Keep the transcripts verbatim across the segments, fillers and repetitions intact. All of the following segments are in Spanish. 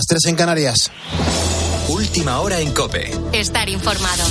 tres en Canarias. Última hora en COPE. Estar informado.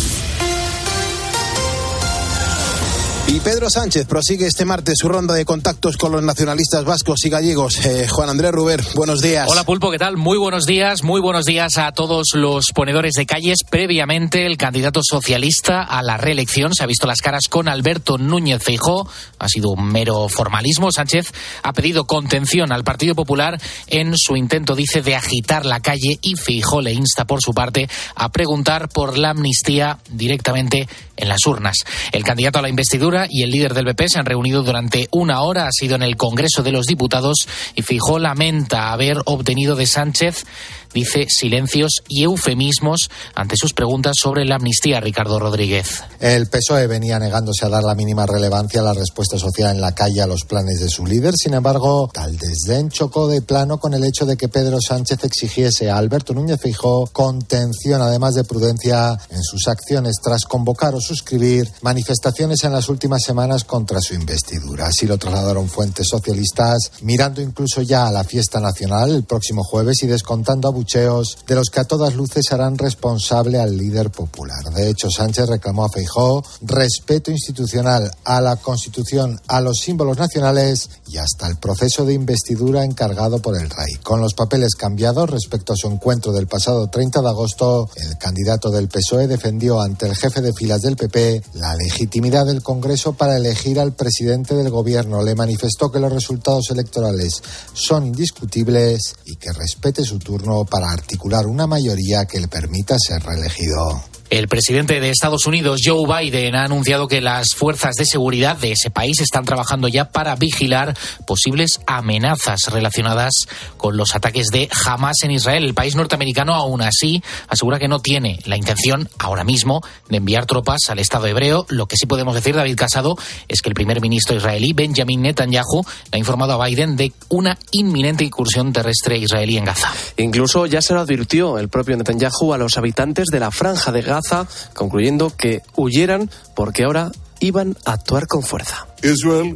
Y Pedro Sánchez prosigue este martes su ronda de contactos con los nacionalistas vascos y gallegos. Eh, Juan Andrés Ruber, buenos días. Hola Pulpo, ¿qué tal? Muy buenos días, muy buenos días a todos los ponedores de calles. Previamente, el candidato socialista a la reelección se ha visto las caras con Alberto Núñez Feijóo. Ha sido un mero formalismo. Sánchez ha pedido contención al Partido Popular en su intento, dice, de agitar la calle, y Feijóo le insta por su parte a preguntar por la amnistía directamente en las urnas. El candidato a la investidura y el líder del P P se han reunido durante una hora, ha sido en el Congreso de los Diputados, y Feijóo lamenta haber obtenido de Sánchez, dice, silencios y eufemismos ante sus preguntas sobre la amnistía. Ricardo Rodríguez. El P S O E venía negándose a dar la mínima relevancia a la respuesta social en la calle a los planes de su líder. Sin embargo, tal desdén chocó de plano con el hecho de que Pedro Sánchez exigiese a Alberto Núñez Feijóo contención, además de prudencia, en sus acciones tras convocar o suscribir manifestaciones en las últimas semanas contra su investidura. Así lo trasladaron fuentes socialistas, mirando incluso ya a la fiesta nacional el próximo jueves y descontando abucheos de los que a todas luces harán responsable al líder popular. De hecho, Sánchez reclamó a Feijóo respeto institucional a la Constitución, a los símbolos nacionales y hasta el proceso de investidura encargado por el rey. Con los papeles cambiados respecto a su encuentro del pasado treinta de agosto, el candidato del P S O E defendió ante el jefe de filas del P P la legitimidad del Congreso para elegir al presidente del gobierno. Le manifestó que los resultados electorales son indiscutibles y que respete su turno para articular una mayoría que le permita ser reelegido. El presidente de Estados Unidos, Joe Biden, ha anunciado que las fuerzas de seguridad de ese país están trabajando ya para vigilar posibles amenazas relacionadas con los ataques de Hamas en Israel. El país norteamericano, aún así, asegura que no tiene la intención ahora mismo de enviar tropas al Estado hebreo. Lo que sí podemos decir, David Casado, es que el primer ministro israelí, Benjamin Netanyahu, le ha informado a Biden de una inminente incursión terrestre israelí en Gaza. Incluso ya se lo advirtió el propio Netanyahu a los habitantes de la Franja de Gaza, concluyendo que huyeran porque ahora iban a actuar con fuerza. Israel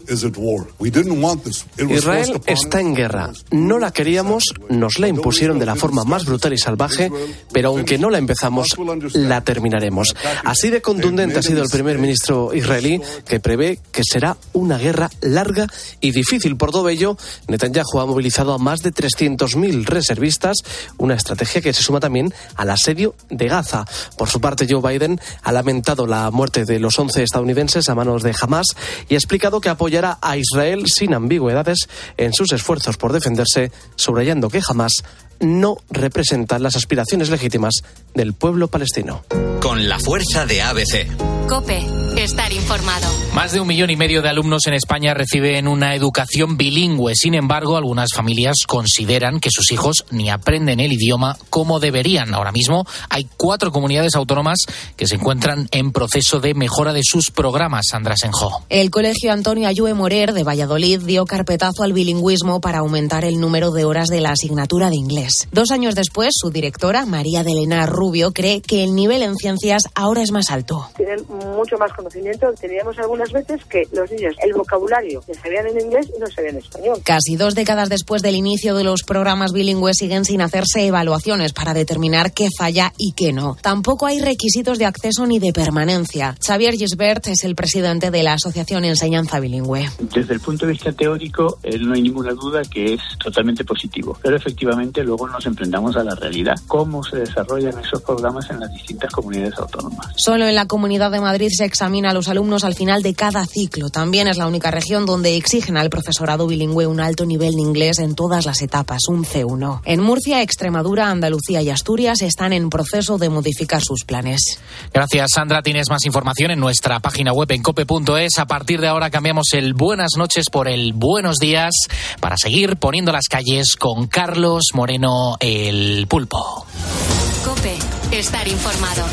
está en guerra. No la queríamos, nos la impusieron de la forma más brutal y salvaje, pero aunque no la empezamos, la terminaremos. Así de contundente ha sido el primer ministro israelí, que prevé que será una guerra larga y difícil. Por todo ello, Netanyahu ha movilizado a más de trescientos mil reservistas, una estrategia que se suma también al asedio de Gaza. Por su parte, Joe Biden ha lamentado la muerte de los once estadounidenses a manos de Hamas y ha explicado que apoyará a Israel sin ambigüedades en sus esfuerzos por defenderse, subrayando que Hamas no representa las aspiraciones legítimas del pueblo palestino. Con la fuerza de A B C. COPE, estar informado. Más de un millón y medio de alumnos en España reciben una educación bilingüe. Sin embargo, algunas familias consideran que sus hijos ni aprenden el idioma como deberían. Ahora mismo hay cuatro comunidades autónomas que se encuentran en proceso de mejora de sus programas. Sandra Senjo. El Colegio Antonio Ayue Morer de Valladolid dio carpetazo al bilingüismo para aumentar el número de horas de la asignatura de inglés. Dos años después, su directora, María de Elena Rubio, cree que el nivel en ciencias ahora es más alto. Tienen mucho más conocimiento. Teníamos algunas veces que los niños, el vocabulario que sabían en inglés y no sabían en español. Casi dos décadas después del inicio de los programas bilingües siguen sin hacerse evaluaciones para determinar qué falla y qué no. Tampoco hay requisitos de acceso ni de permanencia. Xavier Gisbert es el presidente de la Asociación Enseñanza Bilingüe. Desde el punto de vista teórico, eh, no hay ninguna duda que es totalmente positivo. Pero efectivamente luego nos enfrentamos a la realidad. ¿Cómo se desarrollan esos programas en las distintas comunidades autónomas? Solo en la Comunidad de Madrid se examina a los alumnos al final de cada ciclo. También es la única región donde exigen al profesorado bilingüe un alto nivel de inglés en todas las etapas, un C uno. En Murcia, Extremadura, Andalucía y Asturias están en proceso de modificar sus planes. Gracias, Sandra. Tienes más información en nuestra página web en cope punto es. A partir de ahora cambiamos el buenas noches por el buenos días para seguir poniendo las calles con Carlos Moreno, el Pulpo. COPE, estar informado.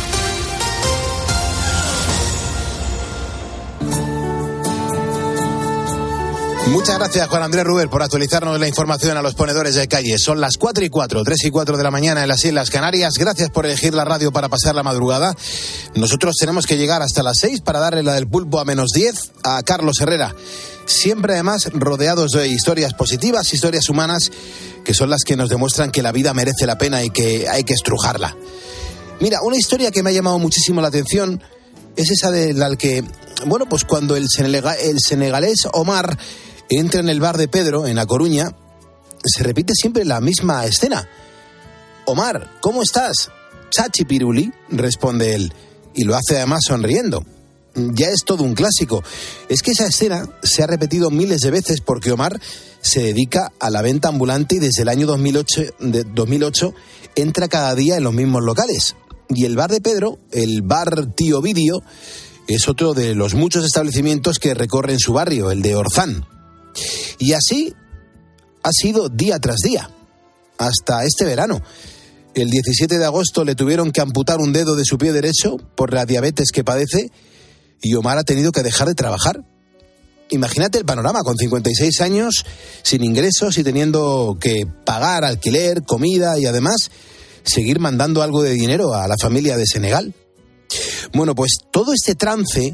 Muchas gracias, Juan Andrés Ruber, por actualizarnos la información a los ponedores de calle. Son las cuatro y cuatro, tres y cuatro de la mañana en las Islas Canarias. Gracias por elegir la radio para pasar la madrugada. Nosotros tenemos que llegar hasta las seis para darle la del Pulpo a menos diez a Carlos Herrera. Siempre además rodeados de historias positivas, historias humanas, que son las que nos demuestran que la vida merece la pena y que hay que estrujarla. Mira, una historia que me ha llamado muchísimo la atención es esa de la que, bueno, pues cuando el, senegal, el senegalés Omar entra en el bar de Pedro, en A Coruña, se repite siempre la misma escena. Omar, ¿cómo estás? Chachi Piruli, responde él, y lo hace además sonriendo. Ya es todo un clásico. Es que esa escena se ha repetido miles de veces porque Omar se dedica a la venta ambulante y desde el año dos mil ocho, de dos mil ocho entra cada día en los mismos locales. Y el bar de Pedro, el bar Tío Ovidio, es otro de los muchos establecimientos que recorren su barrio, el de Orzán. Y así ha sido día tras día, hasta este verano. El diecisiete de agosto le tuvieron que amputar un dedo de su pie derecho por la diabetes que padece y Omar ha tenido que dejar de trabajar. Imagínate el panorama, con cincuenta y seis años, sin ingresos y teniendo que pagar alquiler, comida y además seguir mandando algo de dinero a la familia de Senegal. Bueno, pues todo este trance,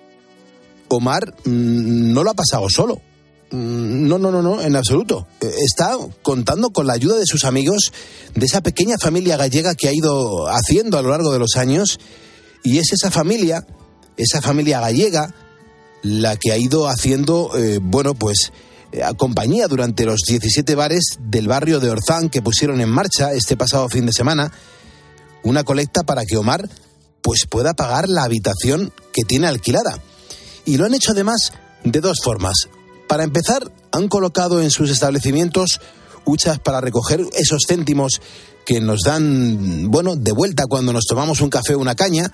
Omar mmm, no lo ha pasado solo. No, no, no, no, en absoluto. Está contando con la ayuda de sus amigos, de esa pequeña familia gallega que ha ido haciendo a lo largo de los años, y es esa familia, esa familia gallega, la que ha ido haciendo, eh, bueno, pues, eh, compañía durante los diecisiete bares del barrio de Orzán que pusieron en marcha este pasado fin de semana, una colecta para que Omar, pues, pueda pagar la habitación que tiene alquilada. Y lo han hecho además de dos formas. Para empezar, han colocado en sus establecimientos huchas para recoger esos céntimos que nos dan, bueno, de vuelta cuando nos tomamos un café o una caña.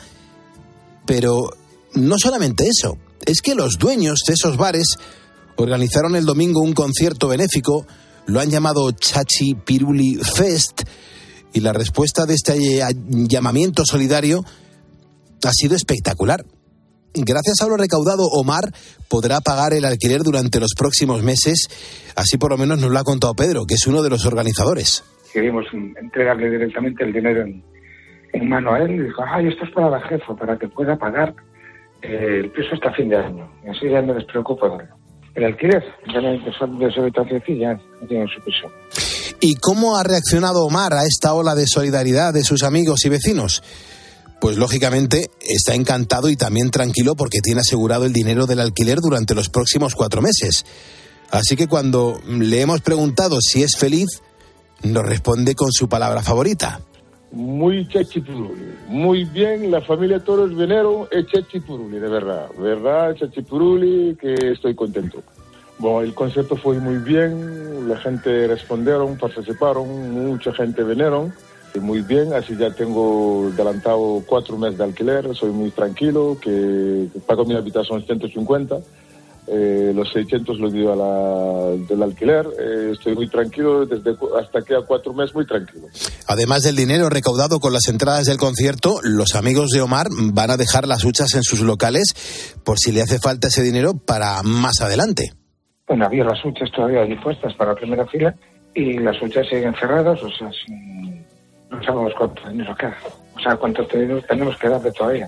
Pero no solamente eso, es que los dueños de esos bares organizaron el domingo un concierto benéfico, lo han llamado Chachi Piruli Fest, y la respuesta de este llamamiento solidario ha sido espectacular. Gracias a lo recaudado, Omar podrá pagar el alquiler durante los próximos meses, así por lo menos nos lo ha contado Pedro, que es uno de los organizadores. Queríamos entregarle directamente el dinero en, en mano a él, y dijo, ay, esto es para la jefa, para que pueda pagar eh, el piso hasta fin de año, y así ya me despreocupo de el alquiler, realmente son de su habitación y ya tienen su piso. ¿Y cómo ha reaccionado Omar a esta ola de solidaridad de sus amigos y vecinos? Pues lógicamente está encantado y también tranquilo porque tiene asegurado el dinero del alquiler durante los próximos cuatro meses. Así que cuando le hemos preguntado si es feliz, nos responde con su palabra favorita. Muy chachipuruli, muy bien, la familia Torres vinieron, es chachipuruli, de verdad, verdad, chachipuruli, que estoy contento. Bueno, el concierto fue muy bien, la gente respondieron, participaron, mucha gente vinieron. Muy bien, así ya tengo adelantado cuatro meses de alquiler, soy muy tranquilo, que pago mi habitación ciento cincuenta, eh, los seiscientos los dio a la, del alquiler, eh, estoy muy tranquilo, desde hasta aquí a cuatro meses muy tranquilo. Además del dinero recaudado con las entradas del concierto, los amigos de Omar van a dejar las huchas en sus locales por si le hace falta ese dinero para más adelante. Bueno, había las huchas todavía allí puestas para la primera fila y las huchas siguen cerradas, o sea, sin... no sabemos cuánto dinero queda, o sea, cuánto tenemos que darle todavía.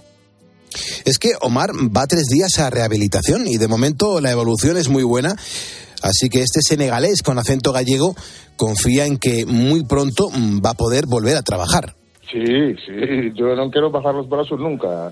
Es que Omar va tres días a rehabilitación y de momento la evolución es muy buena, así que este senegalés con acento gallego confía en que muy pronto va a poder volver a trabajar. Sí, sí, yo no quiero bajar los brazos nunca.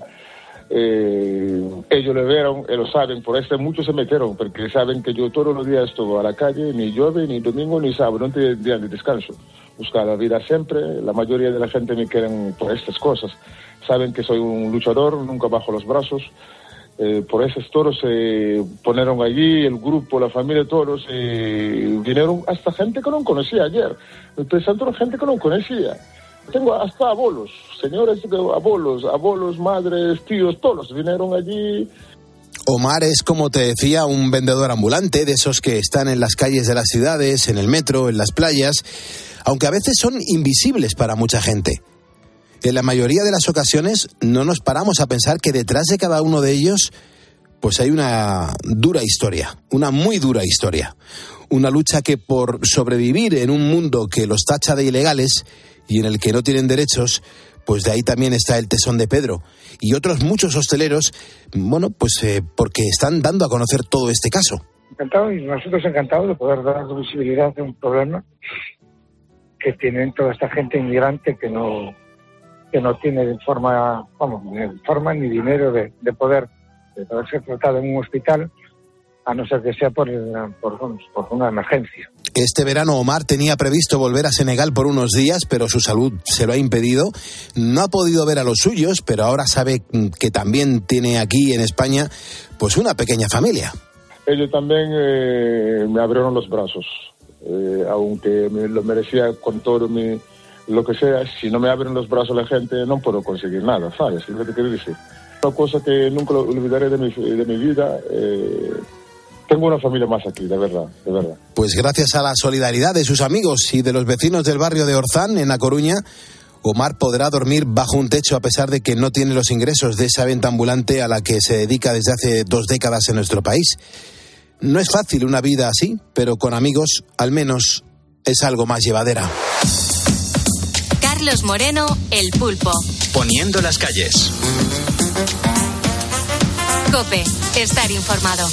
Eh, ellos le vieron, ellos saben, por eso muchos se metieron, porque saben que yo todos los días estoy a la calle, ni llueve, ni domingo, ni sábado, no tengo día de descanso. Buscar la vida siempre, la mayoría de la gente me quieren por estas cosas. Saben que soy un luchador, nunca bajo los brazos. Eh, por esos toros se eh, ponieron allí, el grupo, la familia, todos, eh, vinieron hasta gente que no conocía ayer. Empezando gente que no conocía. Tengo hasta abuelos, señores, abuelos, abuelos, madres, tíos, todos vinieron allí. Omar es, como te decía, un vendedor ambulante, de esos que están en las calles de las ciudades, en el metro, en las playas, aunque a veces son invisibles para mucha gente. En la mayoría de las ocasiones no nos paramos a pensar que detrás de cada uno de ellos pues hay una dura historia, una muy dura historia. Una lucha que por sobrevivir en un mundo que los tacha de ilegales y en el que no tienen derechos, pues de ahí también está el tesón de Pedro y otros muchos hosteleros, bueno, pues eh, porque están dando a conocer todo este caso. Encantado, y nosotros encantados de poder dar visibilidad a un problema que tienen toda esta gente inmigrante que no que no tiene forma, vamos, ni forma ni dinero de, de poder de poder ser tratado en un hospital, a no ser que sea por, por, por una emergencia. Este verano Omar tenía previsto volver a Senegal por unos días, pero su salud se lo ha impedido. No ha podido ver a los suyos, pero ahora sabe que también tiene aquí en España pues una pequeña familia. Ellos también eh, me abrieron los brazos, eh, aunque me lo merecía con todo mi, lo que sea. Si no me abren los brazos la gente, no puedo conseguir nada, ¿sabes? Es lo que quiero decir. Una cosa que nunca lo olvidaré de mi, de mi vida. Eh, tengo una familia más aquí, de verdad, de verdad. Pues gracias a la solidaridad de sus amigos y de los vecinos del barrio de Orzán, en A Coruña, Omar podrá dormir bajo un techo a pesar de que no tiene los ingresos de esa venta ambulante a la que se dedica desde hace dos décadas en nuestro país. No es fácil una vida así, pero con amigos al menos es algo más llevadera. Carlos Moreno, El Pulpo. Poniendo las calles. COPE, estar informado.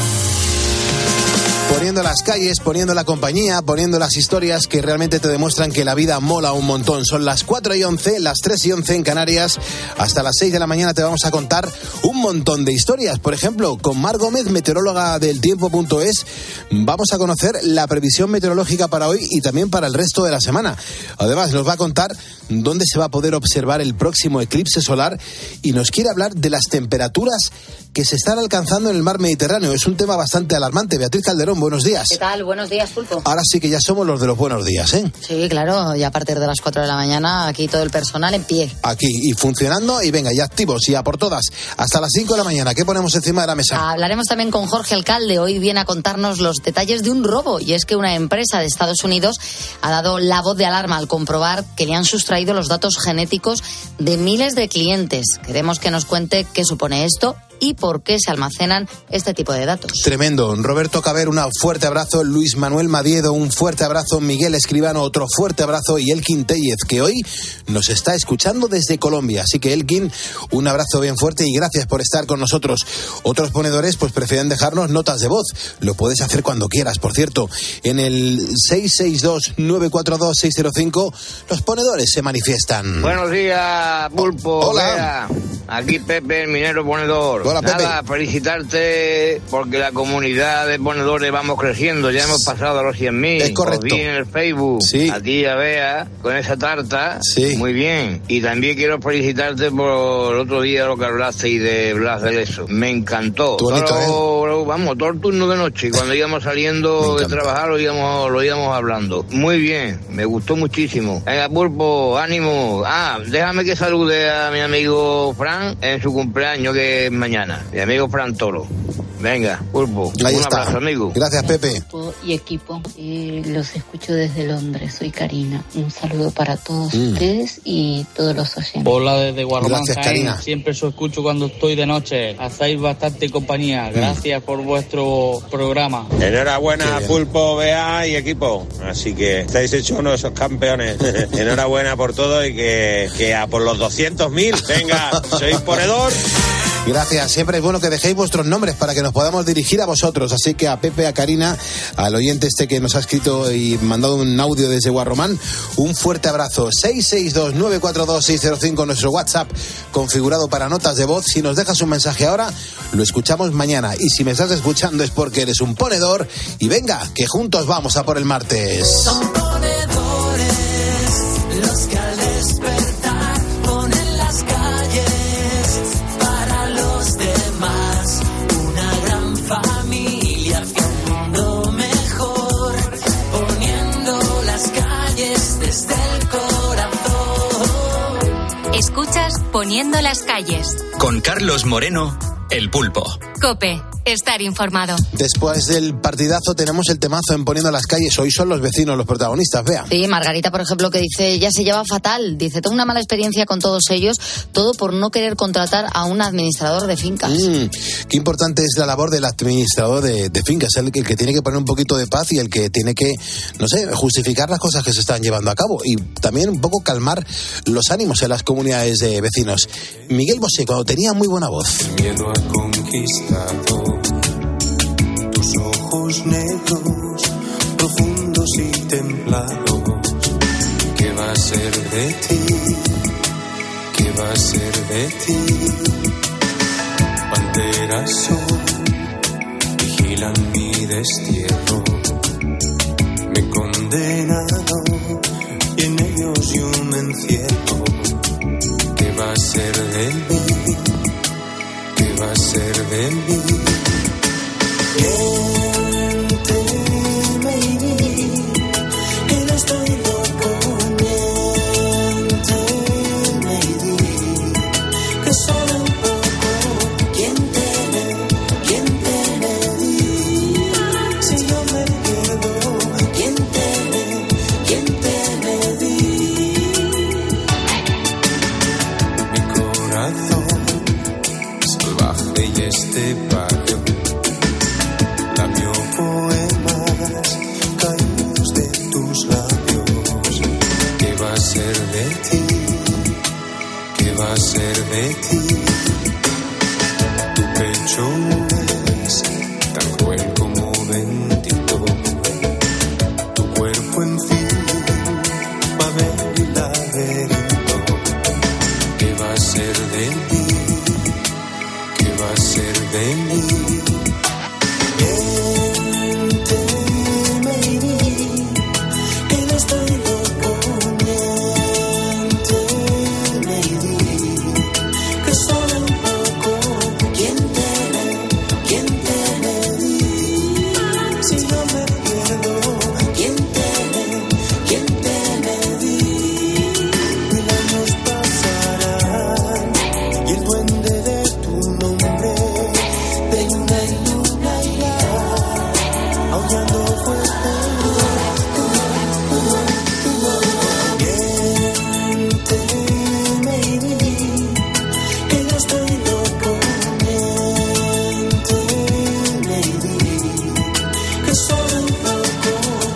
Poniendo las calles, poniendo la compañía, poniendo las historias que realmente te demuestran que la vida mola un montón. Son las cuatro y once, las tres y once en Canarias. Hasta las seis de la mañana te vamos a contar un montón de historias. Por ejemplo, con Mar Gómez, meteoróloga del tiempo punto es, vamos a conocer la previsión meteorológica para hoy y también para el resto de la semana. Además, nos va a contar dónde se va a poder observar el próximo eclipse solar y nos quiere hablar de las temperaturas que se están alcanzando en el mar Mediterráneo. Es un tema bastante alarmante. Beatriz Calderón, buenos días. ¿Qué tal? Buenos días, Pulpo. Ahora sí que ya somos los de los buenos días, ¿eh? Sí, claro, ya a partir de las cuatro de la mañana aquí todo el personal en pie. Aquí, y funcionando, y venga, ya activos, y a por todas. Hasta las cinco de la mañana, ¿qué ponemos encima de la mesa? Hablaremos también con Jorge Alcalde. Hoy viene a contarnos los detalles de un robo, y es que una empresa de Estados Unidos ha dado la voz de alarma al comprobar que le han sustraído los datos genéticos de miles de clientes. Queremos que nos cuente qué supone esto y por qué se almacenan este tipo de datos. Tremendo. Roberto Caber, un fuerte abrazo. Luis Manuel Madiedo, un fuerte abrazo. Miguel Escribano, otro fuerte abrazo. Y Elkin Tellez, que hoy nos está escuchando desde Colombia. Así que, Elkin, un abrazo bien fuerte y gracias por estar con nosotros. Otros ponedores pues prefieren dejarnos notas de voz. Lo puedes hacer cuando quieras. Por cierto, en el seis seis dos, nueve cuatro dos, seis cero cinco los ponedores se manifiestan. Buenos días, Pulpo. Hola. Vea, aquí Pepe, el minero ponedor. Hola, Pepe. Nada, felicitarte porque la comunidad de ponedores vamos creciendo. Ya hemos pasado a los cien mil. Es correcto. Os vi en el Facebook. Sí. A ti, a Bea, con esa tarta. Sí. Muy bien. Y también quiero felicitarte por el otro día lo que hablaste y de Blas de Leso. Me encantó. Bonito, todo, ¿eh? Vamos, todo el turno de noche. Cuando íbamos saliendo de trabajar lo íbamos, lo íbamos hablando. Muy bien. Me gustó muchísimo. Venga, Pulpo, ánimo. Ah, déjame que salude a mi amigo Fran en su cumpleaños, que es mañana. Mi amigo Fran Toro. Venga, Pulpo. Ahí un está. abrazo, amigo. Gracias, Pepe. Y equipo, eh, los escucho desde Londres. Soy Karina. Un saludo para todos Mm. ustedes y todos los oyentes. Hola desde Guarromán, Gracias, Jaén. Karina. Siempre os escucho cuando estoy de noche. Hacéis bastante compañía. Gracias por vuestro programa. Enhorabuena, Pulpo, Bea y equipo. Así que estáis hechos uno de esos campeones. Enhorabuena por todo y que, que a por los doscientos mil. Venga, sois ponedor. Gracias, siempre es bueno que dejéis vuestros nombres para que nos podamos dirigir a vosotros, así que a Pepe, a Karina, al oyente este que nos ha escrito y mandado un audio desde Guarromán, un fuerte abrazo. Seis seis dos, nueve cuatro dos, seis cero cinco, nuestro WhatsApp configurado para notas de voz. Si nos dejas un mensaje ahora, lo escuchamos mañana, y si me estás escuchando es porque eres un ponedor, y venga, que juntos vamos a por el martes. Son ponedores los que al despertar ponen las calles para los demás, una gran familia hacia un mundo mejor, poniendo las calles desde el corazón. Escuchas Poniendo las calles. Con Carlos Moreno, El Pulpo. COPE, estar informado. Después del partidazo tenemos el temazo en Poniendo las calles. Hoy son los vecinos los protagonistas, vea. Sí, Margarita, por ejemplo, que dice, ya se lleva fatal. Dice, tengo una mala experiencia con todos ellos, todo por no querer contratar a un administrador de fincas. Mm, qué importante es la labor del administrador de, de fincas, el, el que tiene que poner un poquito de paz y el que tiene que, no sé, justificar las cosas que se están llevando a cabo y también un poco calmar los ánimos en las comunidades de vecinos. Miguel Bosé, cuando tenía muy buena voz. El miedo ha conquistado tus ojos. ojos negros, profundos y templados. ¿Qué va a ser de ti? ¿Qué va a ser de ti? Banderas son, vigilan mi destierro. Me he condenado y en ellos yo me encierro. ¿Qué va a ser de mí? ¿Qué va a ser de mí? Miénteme y di que no estoy loco. Miénteme y di que solo un poco. ¿Quién teme? ¿Quién teme? Di si yo me pierdo. ¿Quién teme? ¿Quién teme? Di mi corazón salvaje y este barrio lamió poemas caídos de tus labios. ¿Qué va a ser de ti? ¿Qué va a ser de ti? Tu pecho es tan cruel como bendito. Tu cuerpo en fin va a ver el laberinto. ¿Qué va a ser de mí? ¿Qué va a ser de mí? Miénteme y di que no estoy loco. Miénteme y di que solo un poco. ¿Quién teme? ¿Quién teme? Di si yo me pierdo. ¿Quién teme? ¿Quién teme? Di mil años pasarán y el duende de tu nombre de luna y luna irá aullando fuerte. Miénteme y di que no estoy loco. Miénteme y di que solo un poco.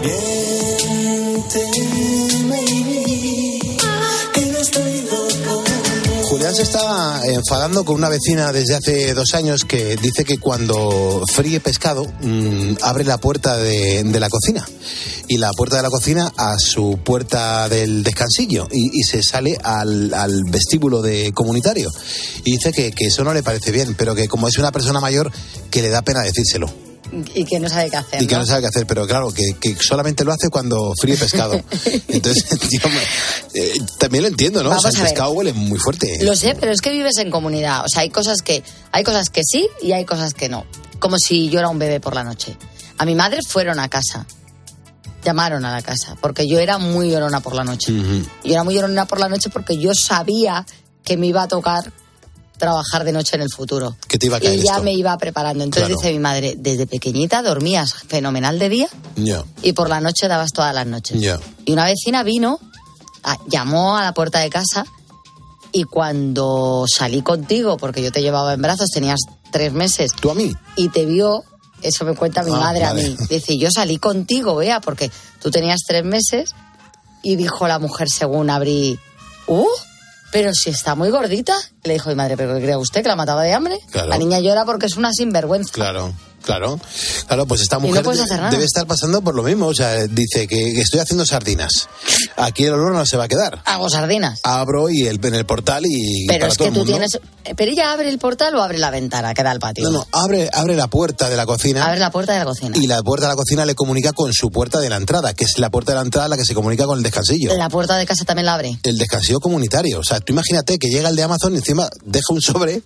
Miénteme y di que no estoy loco. Julián se está enfadando con una vecina desde hace dos años que dice que cuando fríe pescado mmm, abre la puerta de, de la cocina y la puerta de la cocina a su puerta del descansillo y, y se sale al, al vestíbulo de comunitario y dice que, que eso no le parece bien, pero que como es una persona mayor que le da pena decírselo. Y que no sabe qué hacer. Y que ¿no? no sabe qué hacer, pero claro, que, que solamente lo hace cuando fríe pescado. Entonces, tío, eh, también lo entiendo, ¿no? Vamos O sea, el a ver. pescado huele muy fuerte. Lo sé, pero es que vives en comunidad. O sea, hay cosas que hay cosas que sí y hay cosas que no. Como si yo era un bebé por la noche. A mi madre fueron a casa. Llamaron a la casa. Porque yo era muy llorona por la noche. Uh-huh. Yo era muy llorona por la noche porque yo sabía que me iba a tocar trabajar de noche en el futuro. Que te iba a caer Y ya esto. me iba preparando. Entonces Claro. dice mi madre, desde pequeñita dormías fenomenal de día Ya, y por la noche dabas todas las noches. ya. Y una vecina vino, a- llamó a la puerta de casa y cuando salí contigo, porque yo te llevaba en brazos, tenías tres meses. ¿Tú a mí? Y te vio, eso me cuenta mi Ah, madre vale. a mí. Dice, yo salí contigo, vea, porque tú tenías tres meses y dijo la mujer según abrí, ¡uh! Pero si está muy gordita. Le dijo mi madre, ¿pero qué cree usted, que la mataba de hambre? Claro. La niña llora porque es una sinvergüenza. Claro. Claro, claro, pues esta Y no mujer puedes de- hacer nada. debe estar pasando por lo mismo. O sea, dice que, que estoy haciendo sardinas. Aquí el olor no se va a quedar. Hago sardinas. Abro y el, en el portal y Pero para es todo que el tú mundo. tienes... ¿Pero ella abre el portal o abre la ventana que da al patio? No, no, abre, abre la puerta de la cocina. Abre la puerta de la cocina. Y la puerta de la cocina le comunica con su puerta de la entrada, que es la puerta de la entrada la que se comunica con el descansillo. La puerta de casa también la abre. El descansillo comunitario. O sea, tú imagínate que llega el de Amazon y encima deja un sobre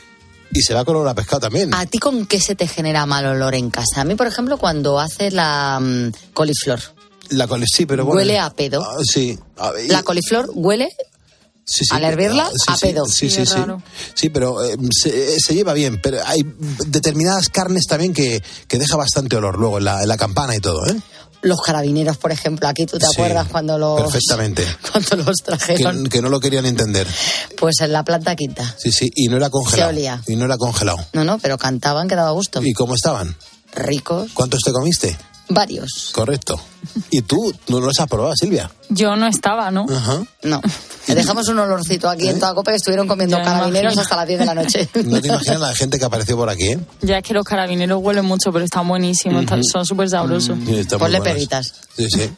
y se va con olor a pescado también. ¿A ti con qué se te genera mal olor en casa? A mí, por ejemplo, cuando hace la mm, coliflor. La col sí, pero bueno. Huele a pedo. Ah, sí. A ver, y- La coliflor huele, Sí, sí. al hervirla, Ah, sí, a sí, pedo. Sí, Sí, sí, es sí. raro. Sí, pero eh, se, eh, se lleva bien. Pero hay determinadas carnes también que, que deja bastante olor luego en la, en la campana y todo, ¿eh? Los carabineros, por ejemplo, aquí tú te Sí, acuerdas cuando los, Perfectamente. cuando los trajeron, Que, que no lo querían entender. pues en la planta quinta. Sí, sí. Y no era congelado. Se olía. Y no era congelado. No, no, pero cantaban que daba gusto. ¿Y cómo estaban? Ricos, ¿Cuántos te comiste? varios. Correcto. ¿Y tú no los has probado, Silvia? Yo no estaba, ¿no? Ajá. No. Le dejamos un olorcito aquí ¿Eh? en toda Cope, que estuvieron comiendo ya carabineros hasta las diez de la noche. No te imaginas la gente que apareció por aquí, ¿eh? Ya es que los carabineros huelen mucho, pero están buenísimos, uh-huh. son súper sabrosos. Sí, ponle peguitas. Sí, sí.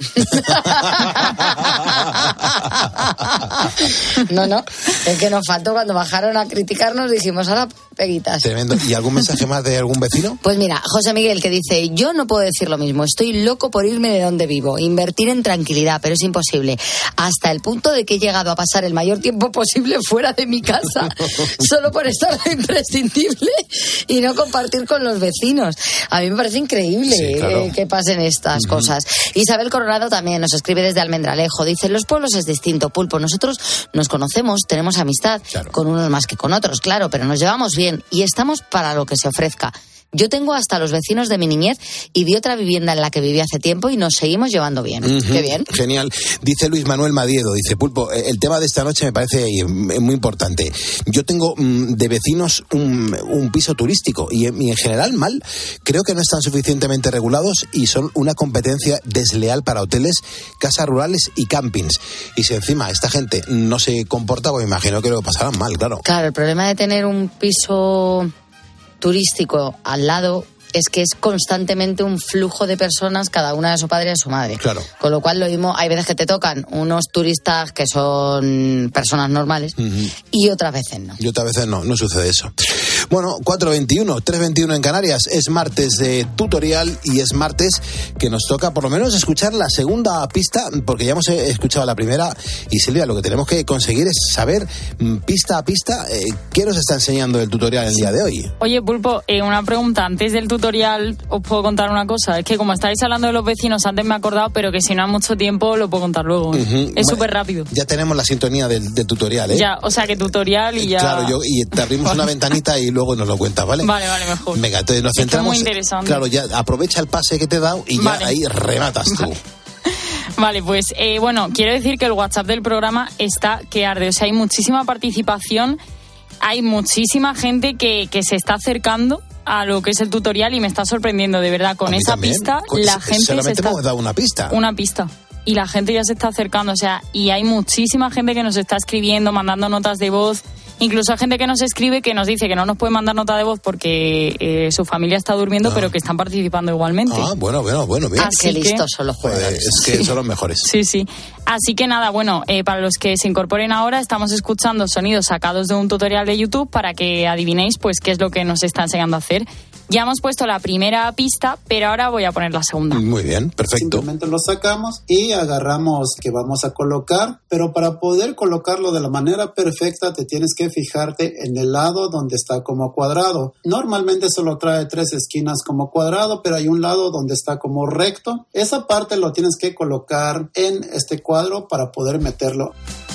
No, no, es que nos faltó cuando bajaron a criticarnos, dijimos, ahora peguitas. Tremendo. ¿Y algún mensaje más de algún vecino? Pues mira, José Miguel, que dice, yo no puedo decir lo mismo, estoy loco por irme de donde vivo, invertir en tranquilidad, pero es imposible, hasta el punto de que he llegado a pasar el mayor tiempo posible fuera de mi casa, solo por estar lo imprescindible y no compartir con los vecinos. A mí me parece increíble sí, claro. eh, que pasen estas uh-huh. cosas. Isabel Coronado también nos escribe desde Almendralejo, dice, los pueblos es distinto, Pulpo, nosotros nos conocemos, tenemos amistad, claro. con unos más que con otros, claro, pero nos llevamos bien y estamos para lo que se ofrezca. Yo tengo hasta los vecinos de mi niñez y de otra vivienda en la que viví hace tiempo y nos seguimos llevando bien. Uh-huh. Qué bien. Genial. Dice Luis Manuel Madiedo, dice, Pulpo, el tema de esta noche me parece muy importante. Yo tengo mm, de vecinos un, un piso turístico y, y en general mal. Creo que no están suficientemente regulados y son una competencia desleal para hoteles, casas rurales y campings. Y si encima esta gente no se comporta, pues me imagino que lo pasarán mal, claro. Claro, el problema de tener un piso turístico al lado es que es constantemente un flujo de personas, cada una de su padre y de su madre. Claro. Con lo cual lo mismo, hay veces que te tocan unos turistas que son personas normales uh-huh. y otras veces no. Y otras veces no, no sucede eso. Bueno, cuatro veintiuno, tres veintiuno en Canarias, es martes de tutorial y es martes que nos toca por lo menos escuchar la segunda pista, porque ya hemos escuchado la primera y Silvia, lo que tenemos que conseguir es saber pista a pista eh, qué nos está enseñando el tutorial el día de hoy. Oye, Pulpo, eh, una pregunta antes del tutorial, os puedo contar una cosa, es que como estáis hablando de los vecinos, antes me he acordado, pero que si no hay mucho tiempo lo puedo contar luego. ¿eh? Uh-huh. Es súper rápido. Ya tenemos la sintonía del, del tutorial, ¿eh? Ya, o sea que tutorial y ya... Claro, yo, y te abrimos una ventanita y luego nos lo cuentas, ¿vale? Vale, vale, mejor. Venga, entonces nos centramos... Es muy interesante. Claro, ya aprovecha el pase que te he dado y vale. ya ahí rematas tú. Vale. Vale, pues eh, bueno, quiero decir que el WhatsApp del programa está que arde, o sea, hay muchísima participación, hay muchísima gente que, que se está acercando a lo que es el tutorial y me está sorprendiendo, de verdad, con esa también. pista con, la gente solamente se está... hemos dado una pista. Una pista. Y la gente ya se está acercando, o sea, y hay muchísima gente que nos está escribiendo, mandando notas de voz. Incluso hay gente que nos escribe que nos dice que no nos puede mandar nota de voz porque eh, su familia está durmiendo, ah. pero que están participando igualmente. Ah, bueno, bueno, bueno, bien. Ah, qué listos son los jugadores. Pues es que sí. son los mejores. Sí, sí. Así que nada, bueno, eh, para los que se incorporen ahora, estamos escuchando sonidos sacados de un tutorial de YouTube para que adivinéis pues qué es lo que nos está enseñando a hacer. Ya hemos puesto la primera pista, pero ahora voy a poner la segunda. Muy bien, perfecto. Simplemente lo sacamos y agarramos que vamos a colocar, pero para poder colocarlo de la manera perfecta te tienes que fijarte en el lado donde está como cuadrado. Normalmente solo trae tres esquinas como cuadrado, pero hay un lado donde está como recto. Esa parte lo tienes que colocar en este cuadro para poder meterlo.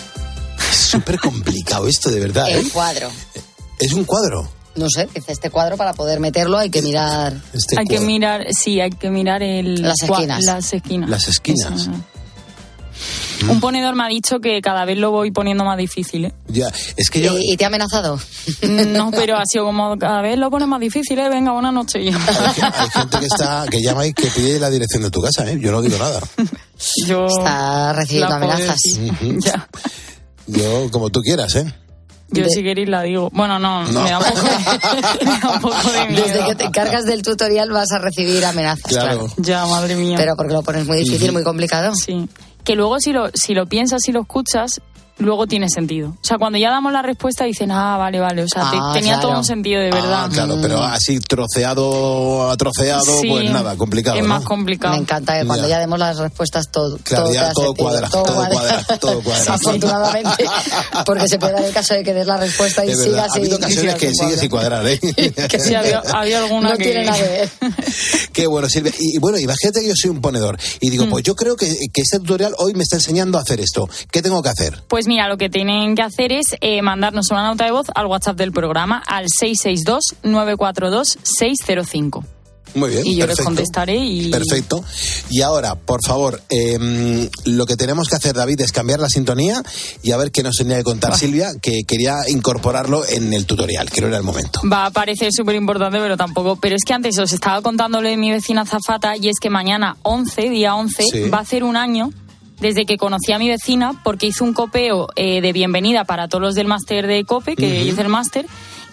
Es súper complicado esto, de verdad. El ¿eh? cuadro. ¿Es un cuadro? No sé, dice este cuadro, para poder meterlo hay que mirar... Este hay cuadro. que mirar, sí, hay que mirar el... Las esquinas. Las esquinas. Las esquinas. Eso. Un ponedor me ha dicho que cada vez lo voy poniendo más difícil, ¿eh? Ya, es que yo... ¿Y, y te ha amenazado? No, pero ha sido como cada vez lo pones más difícil, ¿eh? Venga, buenas noches. Hay, hay gente que está que llama y que pide la dirección de tu casa, ¿eh? Yo no digo nada. Yo... Está recibiendo amenazas. Uh-huh. Ya. Yo, como tú quieras, ¿eh? Yo de... si queréis la digo. Bueno, no, no. Me, da un poco, me da un poco de miedo. Desde que te encargas del tutorial vas a recibir amenazas, claro. claro. Ya, madre mía. Pero porque lo pones muy difícil, uh-huh. muy complicado. Sí. Que luego si lo, si lo piensas y lo escuchas, luego tiene sentido. O sea, cuando ya damos la respuesta dicen, ah, vale, vale. O sea, ah, te, tenía claro. todo un sentido, de verdad. Ah, claro, pero así troceado a troceado, sí, pues nada, complicado, es ¿no? más complicado. Me encanta que cuando ya, ya demos las respuestas todo, claro, todo, ya todo cuadra, todo, todo cuadra, cuadra, todo cuadra. Afortunadamente, porque se puede dar el caso de que des la respuesta y es sigas ha habido ocasiones que sigues sin cuadrar, ¿eh? Que sí, había, había alguna no que... tiene nada que ver. Qué bueno, Silvia. Y, y bueno, imagínate que yo soy un ponedor y digo, mm. pues yo creo que, que este tutorial hoy me está enseñando a hacer esto. ¿Qué tengo que hacer? Pues mira, lo que tienen que hacer es eh, mandarnos una nota de voz al WhatsApp del programa al seis seis dos, nueve cuatro dos, seis cero cinco. Muy bien, y yo perfecto. les contestaré y... Perfecto. Y ahora, por favor, eh, lo que tenemos que hacer, David, es cambiar la sintonía y a ver qué nos tenía que contar ah. Silvia, que quería incorporarlo en el tutorial, que no era el momento. Va a parecer súper importante, pero tampoco... Pero es que antes os estaba contándole de mi vecina Zafata y es que mañana once, día once, sí. va a hacer un año desde que conocí a mi vecina, porque hizo un copeo eh, de bienvenida para todos los del máster de COPE, que uh-huh. hice el máster.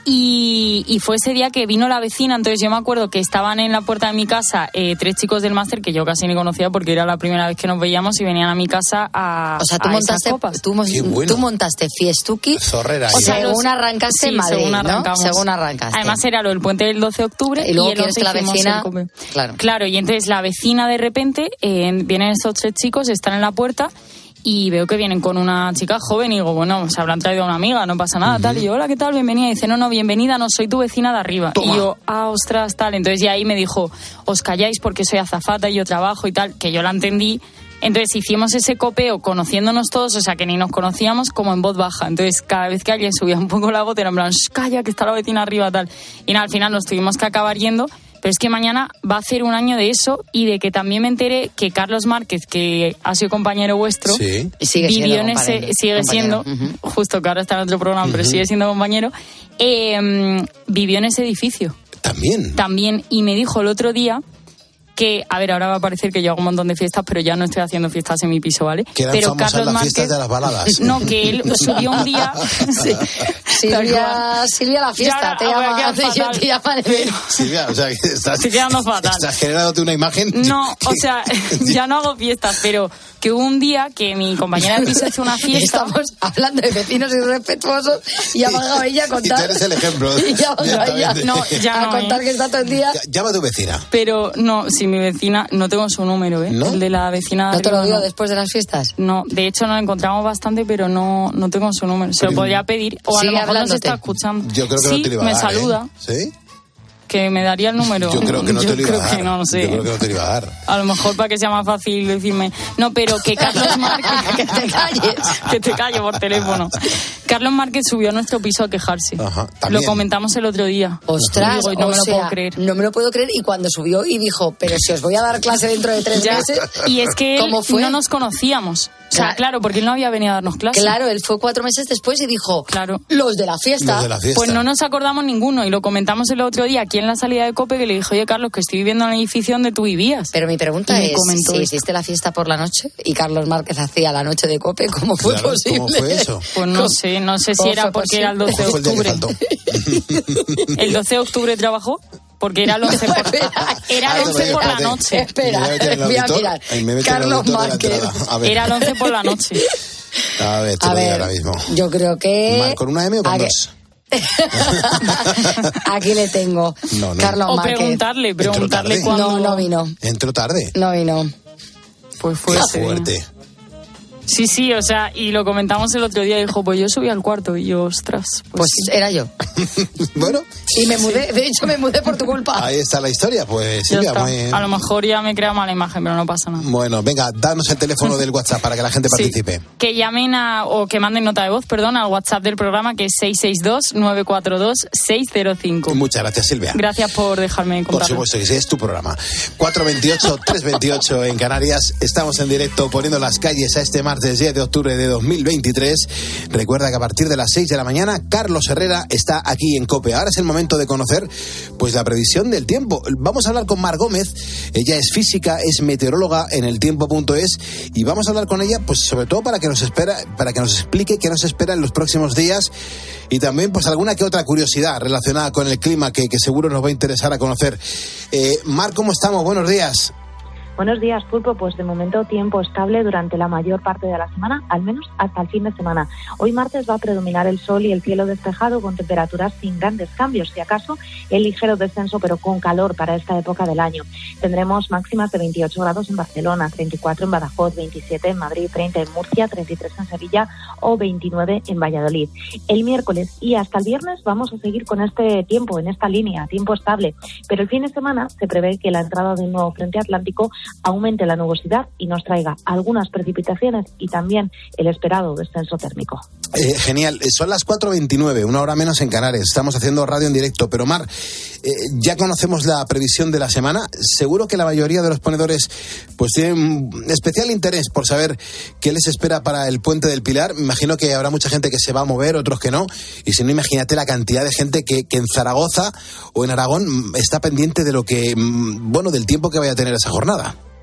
Y, y fue ese día que vino la vecina, entonces yo me acuerdo que estaban en la puerta de mi casa eh, tres chicos del máster que yo casi ni conocía porque era la primera vez que nos veíamos y venían a mi casa a O sea, tú a montaste esas copas. Tú, bueno. tú montaste fiestuki. Zorrera. O sea, según arrancaste sí, Madrid, según ¿no? Según arrancaste. Además era lo del puente del doce de octubre y luego y el quieres que la vecina, claro. Claro, y entonces la vecina de repente eh, vienen estos tres chicos, están en la puerta. Y veo que vienen con una chica joven y digo, bueno, se habrán traído a una amiga, no pasa nada, uh-huh. tal. Y yo, hola, ¿qué tal? Bienvenida. Y dice, no, no, bienvenida, no, soy tu vecina de arriba. Toma. Y yo, ah, ostras, tal. Entonces ya ahí me dijo, os calláis porque soy azafata y yo trabajo y tal, que yo la entendí. Entonces hicimos ese copeo conociéndonos todos, o sea, que ni nos conocíamos, como en voz baja. Entonces cada vez que alguien subía un poco la voz, era en plan, calla, que está la vecina arriba, tal. Y nada, al final nos tuvimos que acabar yendo. Pero es que mañana va a hacer un año de eso y de que también me enteré que Carlos Márquez, que ha sido compañero vuestro, sí. sigue vivió siendo en ese, compañero. sigue siendo, uh-huh. justo que ahora está en otro programa, uh-huh. pero sigue siendo compañero, eh, vivió en ese edificio. También. También, y me dijo el otro día que, a ver, ahora va a parecer que yo hago un montón de fiestas, pero ya no estoy haciendo fiestas en mi piso, ¿vale? Que eran pero famosas Carlos las Márquez, fiestas de las baladas. No, que él subió un día... sí. Silvia, Silvia la fiesta, ya, te, llama, te, te llama de Silvia, o sea, que estás, estoy quedando fatal. Estás generándote una imagen... No, o sea, ya no hago fiestas, pero que hubo un día que mi compañera de piso hizo una fiesta... Estamos hablando de vecinos irrespetuosos y ha bajado ella a contar... Y tú eres el ejemplo. Y ya, ya, ella, no, ya a no, contar ¿eh? que está todo el día... Llama a tu vecina. Pero no, si mi vecina... No tengo su número, ¿eh? ¿No? El de la vecina... ¿No te lo dio no. después de las fiestas? No, de hecho nos encontramos bastante, pero no, no tengo su número. Se lo podría pedir, o a lo mejor no se está escuchando. Yo creo que sí, no te lo iba a me dar, saluda. ¿eh? ¿Sí? Que me daría el número. Yo creo que no Yo te lo iba a dar. Que no, no sé. Yo creo que no te lo iba a dar. A lo mejor para que sea más fácil decirme... No, pero que Carlos Márquez... que te calles. Que te calles por teléfono. Carlos Márquez subió a nuestro piso a quejarse. Ajá, lo comentamos el otro día. Ostras, digo, no o me lo sea, puedo creer. No me lo puedo creer. Y cuando subió y dijo, pero si os voy a dar clase dentro de tres ya. meses... Y es que él ¿cómo fue? No nos conocíamos. O sea, claro, porque él no había venido a darnos clases. Claro, él fue cuatro meses después y dijo, claro, los de la fiesta. Los de la fiesta. Pues no nos acordamos ninguno y lo comentamos el otro día aquí en la salida de COPE, que le dije, oye, Carlos, que estoy viviendo en el edificio donde tú vivías. Pero mi pregunta y es, si esto. hiciste la fiesta por la noche y Carlos Márquez hacía la noche de COPE, ¿cómo fue claro, posible? ¿Cómo fue eso? Pues no sé, no sé si era porque era el doce de octubre. El, el doce de octubre trabajó. Porque era el once por, era el once por la noche. Espera, voy a mirar. Carlos Márquez. Era el once por la noche. A ver, te a lo ver, digo ahora mismo. Yo creo que... ¿Mar con una M o con Aquí... dos? Aquí le tengo. No, no. Carlos o Márquez. preguntarle, preguntarle cuándo... No, no vino. ¿Entró tarde? No vino. Pues fue Qué fuerte. Sí, sí, o sea, y lo comentamos el otro día y dijo, pues yo subí al cuarto y yo, ostras. Pues, pues sí. Era yo. Bueno. Y me mudé, de hecho me mudé por tu culpa. Ahí está la historia, pues Silvia. Muy... A lo mejor ya me crea mala imagen, pero no pasa nada. Bueno, venga, danos el teléfono del WhatsApp para que la gente sí, participe. Que llamen a, o que manden nota de voz, perdón, al WhatsApp del programa, que es seis seis dos, nueve cuatro dos, seis cero cinco. Muchas gracias, Silvia. Gracias por dejarme contar. Por supuesto que sí, es tu programa. cuatro veintiocho, tres veintiocho en Canarias. Estamos en directo poniendo las calles a este martes diez de octubre de dos mil veintitrés. Recuerda que a partir de las seis de la mañana Carlos Herrera está aquí en COPE. Ahora es el momento de conocer pues la previsión del tiempo. Vamos a hablar con Mar Gómez. Ella es física, es meteoróloga en el tiempo punto es y vamos a hablar con ella pues sobre todo para que nos espera, para que nos explique qué nos espera en los próximos días y también pues alguna que otra curiosidad relacionada con el clima que, que seguro nos va a interesar a conocer. Eh, Mar, ¿cómo estamos? Buenos días. Buenos días, Pulpo. Pues de momento tiempo estable durante la mayor parte de la semana, al menos hasta el fin de semana. Hoy martes va a predominar el sol y el cielo despejado con temperaturas sin grandes cambios. Si acaso, el ligero descenso, pero con calor para esta época del año. Tendremos máximas de veintiocho grados en Barcelona, treinta y cuatro en Badajoz, veintisiete en Madrid, treinta en Murcia, treinta y tres en Sevilla o veintinueve en Valladolid. El miércoles y hasta el viernes vamos a seguir con este tiempo, en esta línea, tiempo estable. Pero el fin de semana se prevé que la entrada de un nuevo frente atlántico aumente la nubosidad y nos traiga algunas precipitaciones y también el esperado descenso térmico. Eh, genial, son las cuatro veintinueve, una hora menos en Canarias. Estamos haciendo radio en directo, pero Mar, eh, ya conocemos la previsión de la semana. Seguro que la mayoría de los ponedores pues tienen especial interés por saber qué les espera para el Puente del Pilar. Me imagino que habrá mucha gente que se va a mover, otros que no. Y si no, imagínate la cantidad de gente que, que en Zaragoza o en Aragón está pendiente de lo que, bueno, del tiempo que vaya a tener esa jornada.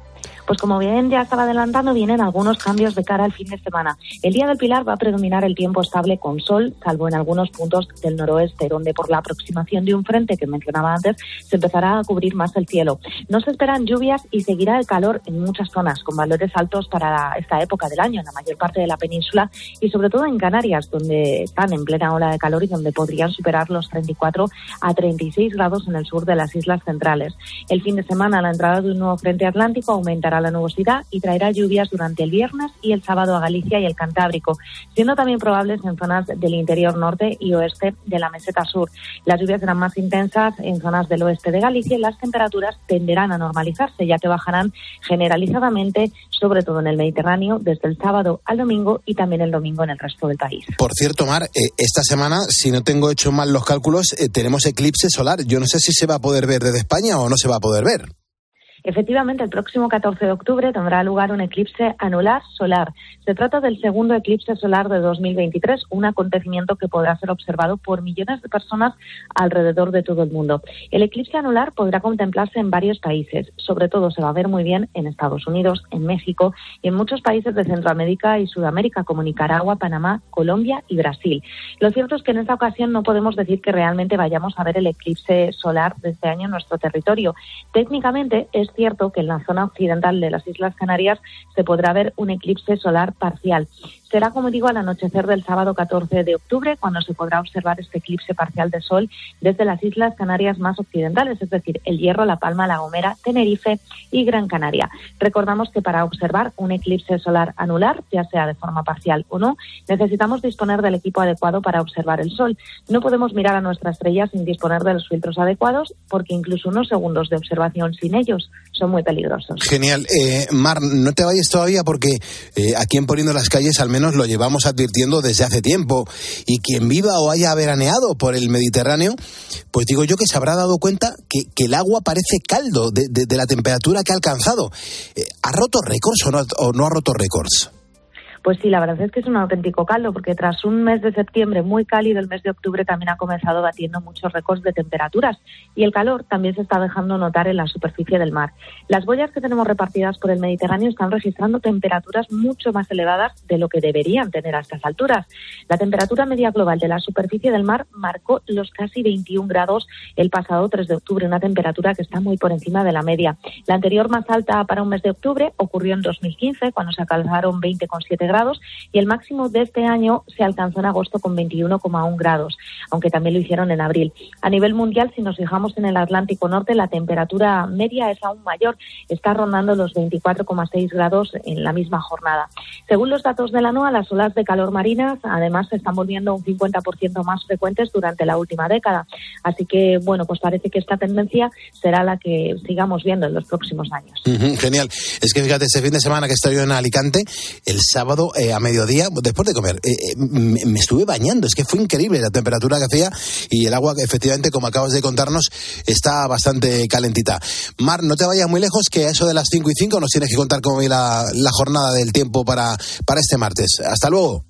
Pues como bien ya estaba adelantando, vienen algunos cambios de cara al fin de semana. El Día del Pilar va a predominar el tiempo estable con sol, salvo en algunos puntos del noroeste, donde por la aproximación de un frente que mencionaba antes, se empezará a cubrir más el cielo. No se esperan lluvias y seguirá el calor en muchas zonas, con valores altos para esta época del año, en la mayor parte de la península y sobre todo en Canarias, donde están en plena ola de calor y donde podrían superar los treinta y cuatro a treinta y seis grados en el sur de las islas centrales. El fin de semana, la entrada de un nuevo frente atlántico aumentará la nubosidad y traerá lluvias durante el viernes y el sábado a Galicia y el Cantábrico, siendo también probables en zonas del interior norte y oeste de la meseta sur. Las lluvias serán más intensas en zonas del oeste de Galicia y las temperaturas tenderán a normalizarse, ya que bajarán generalizadamente, sobre todo en el Mediterráneo, desde el sábado al domingo y también el domingo en el resto del país. Por cierto, Mar, eh, esta semana, si no tengo hecho mal los cálculos, eh, tenemos eclipse solar. Yo no sé si se va a poder ver desde España o no se va a poder ver. Efectivamente, el próximo catorce de octubre tendrá lugar un eclipse anular solar. Se trata del segundo eclipse solar de dos mil veintitrés, un acontecimiento que podrá ser observado por millones de personas alrededor de todo el mundo. El eclipse anular podrá contemplarse en varios países. Sobre todo se va a ver muy bien en Estados Unidos, en México y en muchos países de Centroamérica y Sudamérica, como Nicaragua, Panamá, Colombia y Brasil. Lo cierto es que en esta ocasión no podemos decir que realmente vayamos a ver el eclipse solar de este año en nuestro territorio. Técnicamente es cierto que en la zona occidental de las Islas Canarias se podrá ver un eclipse solar parcial. Será, como digo, al anochecer del sábado catorce de octubre cuando se podrá observar este eclipse parcial de sol desde las Islas Canarias más occidentales, es decir, El Hierro, La Palma, La Gomera, Tenerife y Gran Canaria. Recordamos que para observar un eclipse solar anular, ya sea de forma parcial o no, necesitamos disponer del equipo adecuado para observar el sol. No podemos mirar a nuestra estrella sin disponer de los filtros adecuados, porque incluso unos segundos de observación sin ellos son muy peligrosos. Genial. Eh, Mar, no te vayas todavía porque eh, aquí en Poniendo las Calles al menos lo llevamos advirtiendo desde hace tiempo, y quien viva o haya veraneado por el Mediterráneo, pues digo yo que se habrá dado cuenta que, que el agua parece caldo de, de, de la temperatura que ha alcanzado. Eh, ¿Ha roto récords o no, o no ha roto récords? Pues sí, la verdad es que es un auténtico caldo, porque tras un mes de septiembre muy cálido, el mes de octubre también ha comenzado batiendo muchos récords de temperaturas y el calor también se está dejando notar en la superficie del mar. Las boyas que tenemos repartidas por el Mediterráneo están registrando temperaturas mucho más elevadas de lo que deberían tener a estas alturas. La temperatura media global de la superficie del mar marcó los casi veintiún grados el pasado tres de octubre, una temperatura que está muy por encima de la media. La anterior más alta para un mes de octubre ocurrió en dos mil quince, cuando se alcanzaron veinte coma siete grados, y el máximo de este año se alcanzó en agosto con veintiuno coma uno grados, aunque también lo hicieron en abril. A nivel mundial, si nos fijamos en el Atlántico Norte, la temperatura media es aún mayor, está rondando los veinticuatro coma seis grados en la misma jornada. Según los datos de la NOAA, las olas de calor marinas además se están volviendo un cincuenta por ciento más frecuentes durante la última década. Así que, bueno, pues parece que esta tendencia será la que sigamos viendo en los próximos años. Uh-huh, genial. Es que fíjate, este fin de semana que estoy yo en Alicante, el sábado Eh, a mediodía, después de comer, eh, eh, me, me estuve bañando. Es que fue increíble la temperatura que hacía y el agua, efectivamente, como acabas de contarnos, está bastante calentita. Mar, no te vayas muy lejos, que a eso de las cinco y cinco nos tienes que contar cómo va la, la jornada del tiempo para, para este martes. Hasta luego.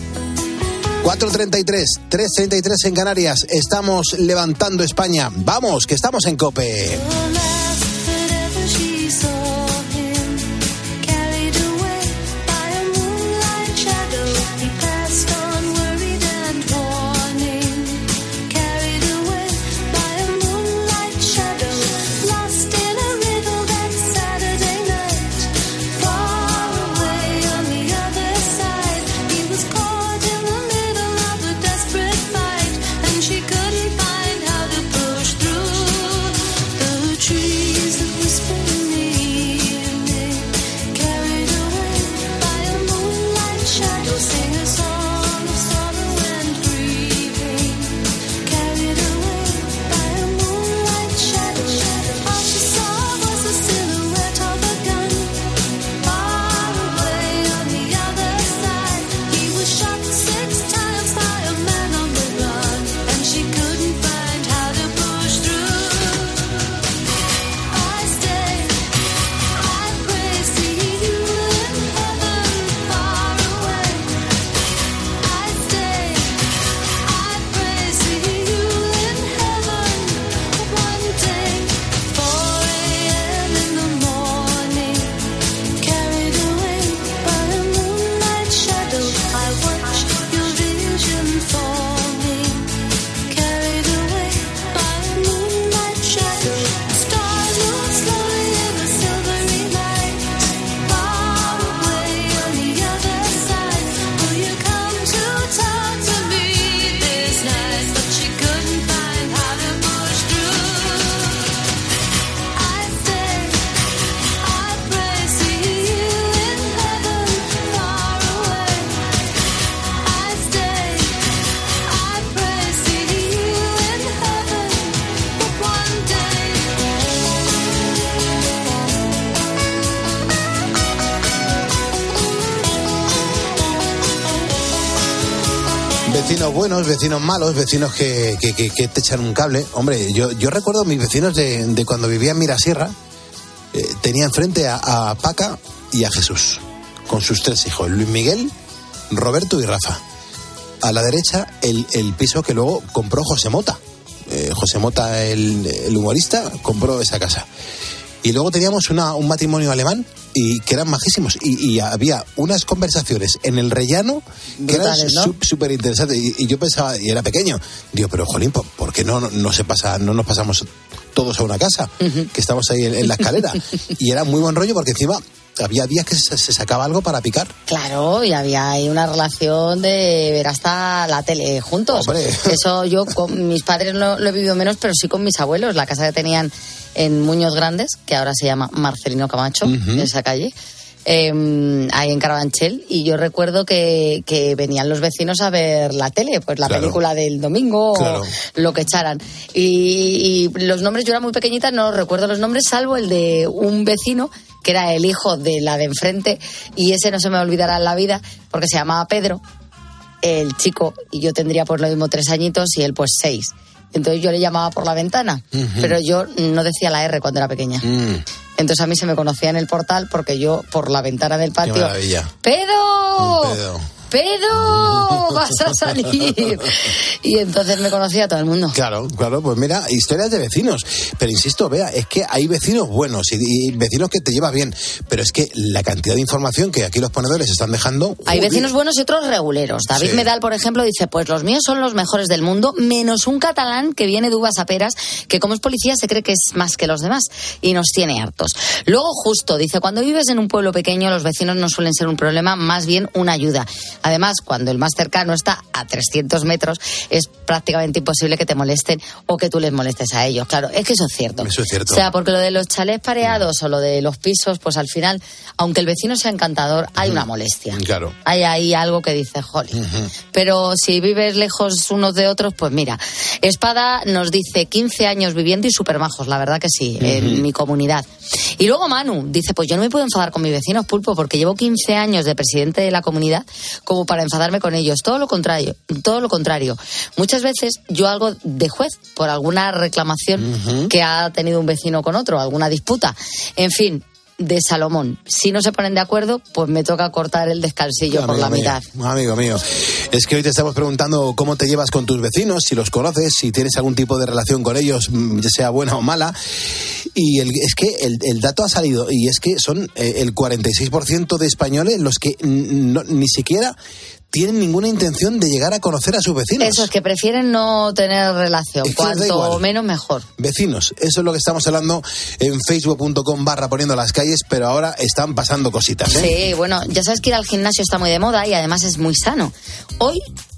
cuatro treinta y tres, tres treinta y tres en Canarias. Estamos levantando España. Vamos, que estamos en COPE. True. Vecinos buenos, vecinos malos, vecinos que, que, que, que te echan un cable. Hombre, yo, yo recuerdo mis vecinos de, de cuando vivía en Mirasierra, eh, tenía enfrente a, a Paca y a Jesús, con sus tres hijos, Luis Miguel, Roberto y Rafa. A la derecha, el, el piso que luego compró José Mota. Eh, José Mota, el, el humorista, compró esa casa. Y luego teníamos una, un matrimonio alemán y que eran majísimos. Y, y había unas conversaciones en el rellano que brutales, eran ¿no? súper interesantes. Y, y yo pensaba, y era pequeño, digo, pero jolín, ¿por, por qué no, no, no se pasa, no nos pasamos todos a una casa? Uh-huh. Que estamos ahí en, en la escalera. Y era muy buen rollo porque encima había días que se, se sacaba algo para picar. Claro, y había ahí una relación de ver hasta la tele juntos. Hombre. Eso yo con mis padres no lo he vivido menos, pero sí con mis abuelos. La casa que tenían en Muñoz Grandes, que ahora se llama Marcelino Camacho, uh-huh. en esa calle, eh, ahí en Carabanchel, y yo recuerdo que, que venían los vecinos a ver la tele, pues la claro. película del domingo, claro. o lo que echaran. Y, y los nombres, yo era muy pequeñita, no recuerdo los nombres, salvo el de un vecino que era el hijo de la de enfrente, y ese no se me olvidará en la vida, porque se llamaba Pedro, el chico, y yo tendría pues lo mismo tres añitos y él pues seis. Entonces yo le llamaba por la ventana, uh-huh. pero yo no decía la R cuando era pequeña. Mm. Entonces a mí se me conocía en el portal porque yo por la ventana del patio... ¡Qué maravilla! ¡Pedo! ¡Pedo! ¡Pedo! ¡Vas a salir! Y entonces me conocía todo el mundo. Claro, claro, pues mira, historias de vecinos. Pero insisto, vea, es que hay vecinos buenos y, y vecinos que te llevas bien. Pero es que la cantidad de información que aquí los ponedores están dejando... Hay joder. Vecinos buenos y otros reguleros. David sí. Medal, por ejemplo, dice, pues los míos son los mejores del mundo, menos un catalán que viene de uvas a peras, que como es policía se cree que es más que los demás y nos tiene hartos. Luego, Justo, dice, cuando vives en un pueblo pequeño, los vecinos no suelen ser un problema, más bien una ayuda. Además, cuando el más cercano está a trescientos metros, es prácticamente imposible que te molesten o que tú les molestes a ellos. Claro, es que eso es cierto. Eso es cierto. O sea, porque lo de los chalés pareados mm. o lo de los pisos, pues al final, aunque el vecino sea encantador, hay mm. una molestia. Claro. Hay ahí algo que dice, jolín. Mm-hmm. Pero si vives lejos unos de otros, pues mira. Espada nos dice quince años viviendo y súper majos, la verdad que sí, mm-hmm. en mi comunidad. Y luego Manu dice, pues yo no me puedo enfadar con mis vecinos, Pulpo, porque llevo quince años de presidente de la comunidad como para enfadarme con ellos. Todo lo contrario, todo lo contrario. Muchas veces yo hago de juez por alguna reclamación uh-huh. que ha tenido un vecino con otro, alguna disputa. En fin, de Salomón. Si no se ponen de acuerdo, pues me toca cortar el descansillo por la mío, mitad. Amigo mío, es que hoy te estamos preguntando cómo te llevas con tus vecinos, si los conoces, si tienes algún tipo de relación con ellos, ya sea buena o mala. Y el, es que el, el dato ha salido, y es que son eh, el cuarenta y seis por ciento de españoles los que no, ni siquiera tienen ninguna intención de llegar a conocer a sus vecinos. Eso es que prefieren no tener relación, es que cuanto menos mejor. Vecinos, eso es lo que estamos hablando en facebook punto com barra poniendo las calles, pero ahora están pasando cositas, ¿eh? Sí, bueno, ya sabes que ir al gimnasio está muy de moda y además es muy sano. Hoy,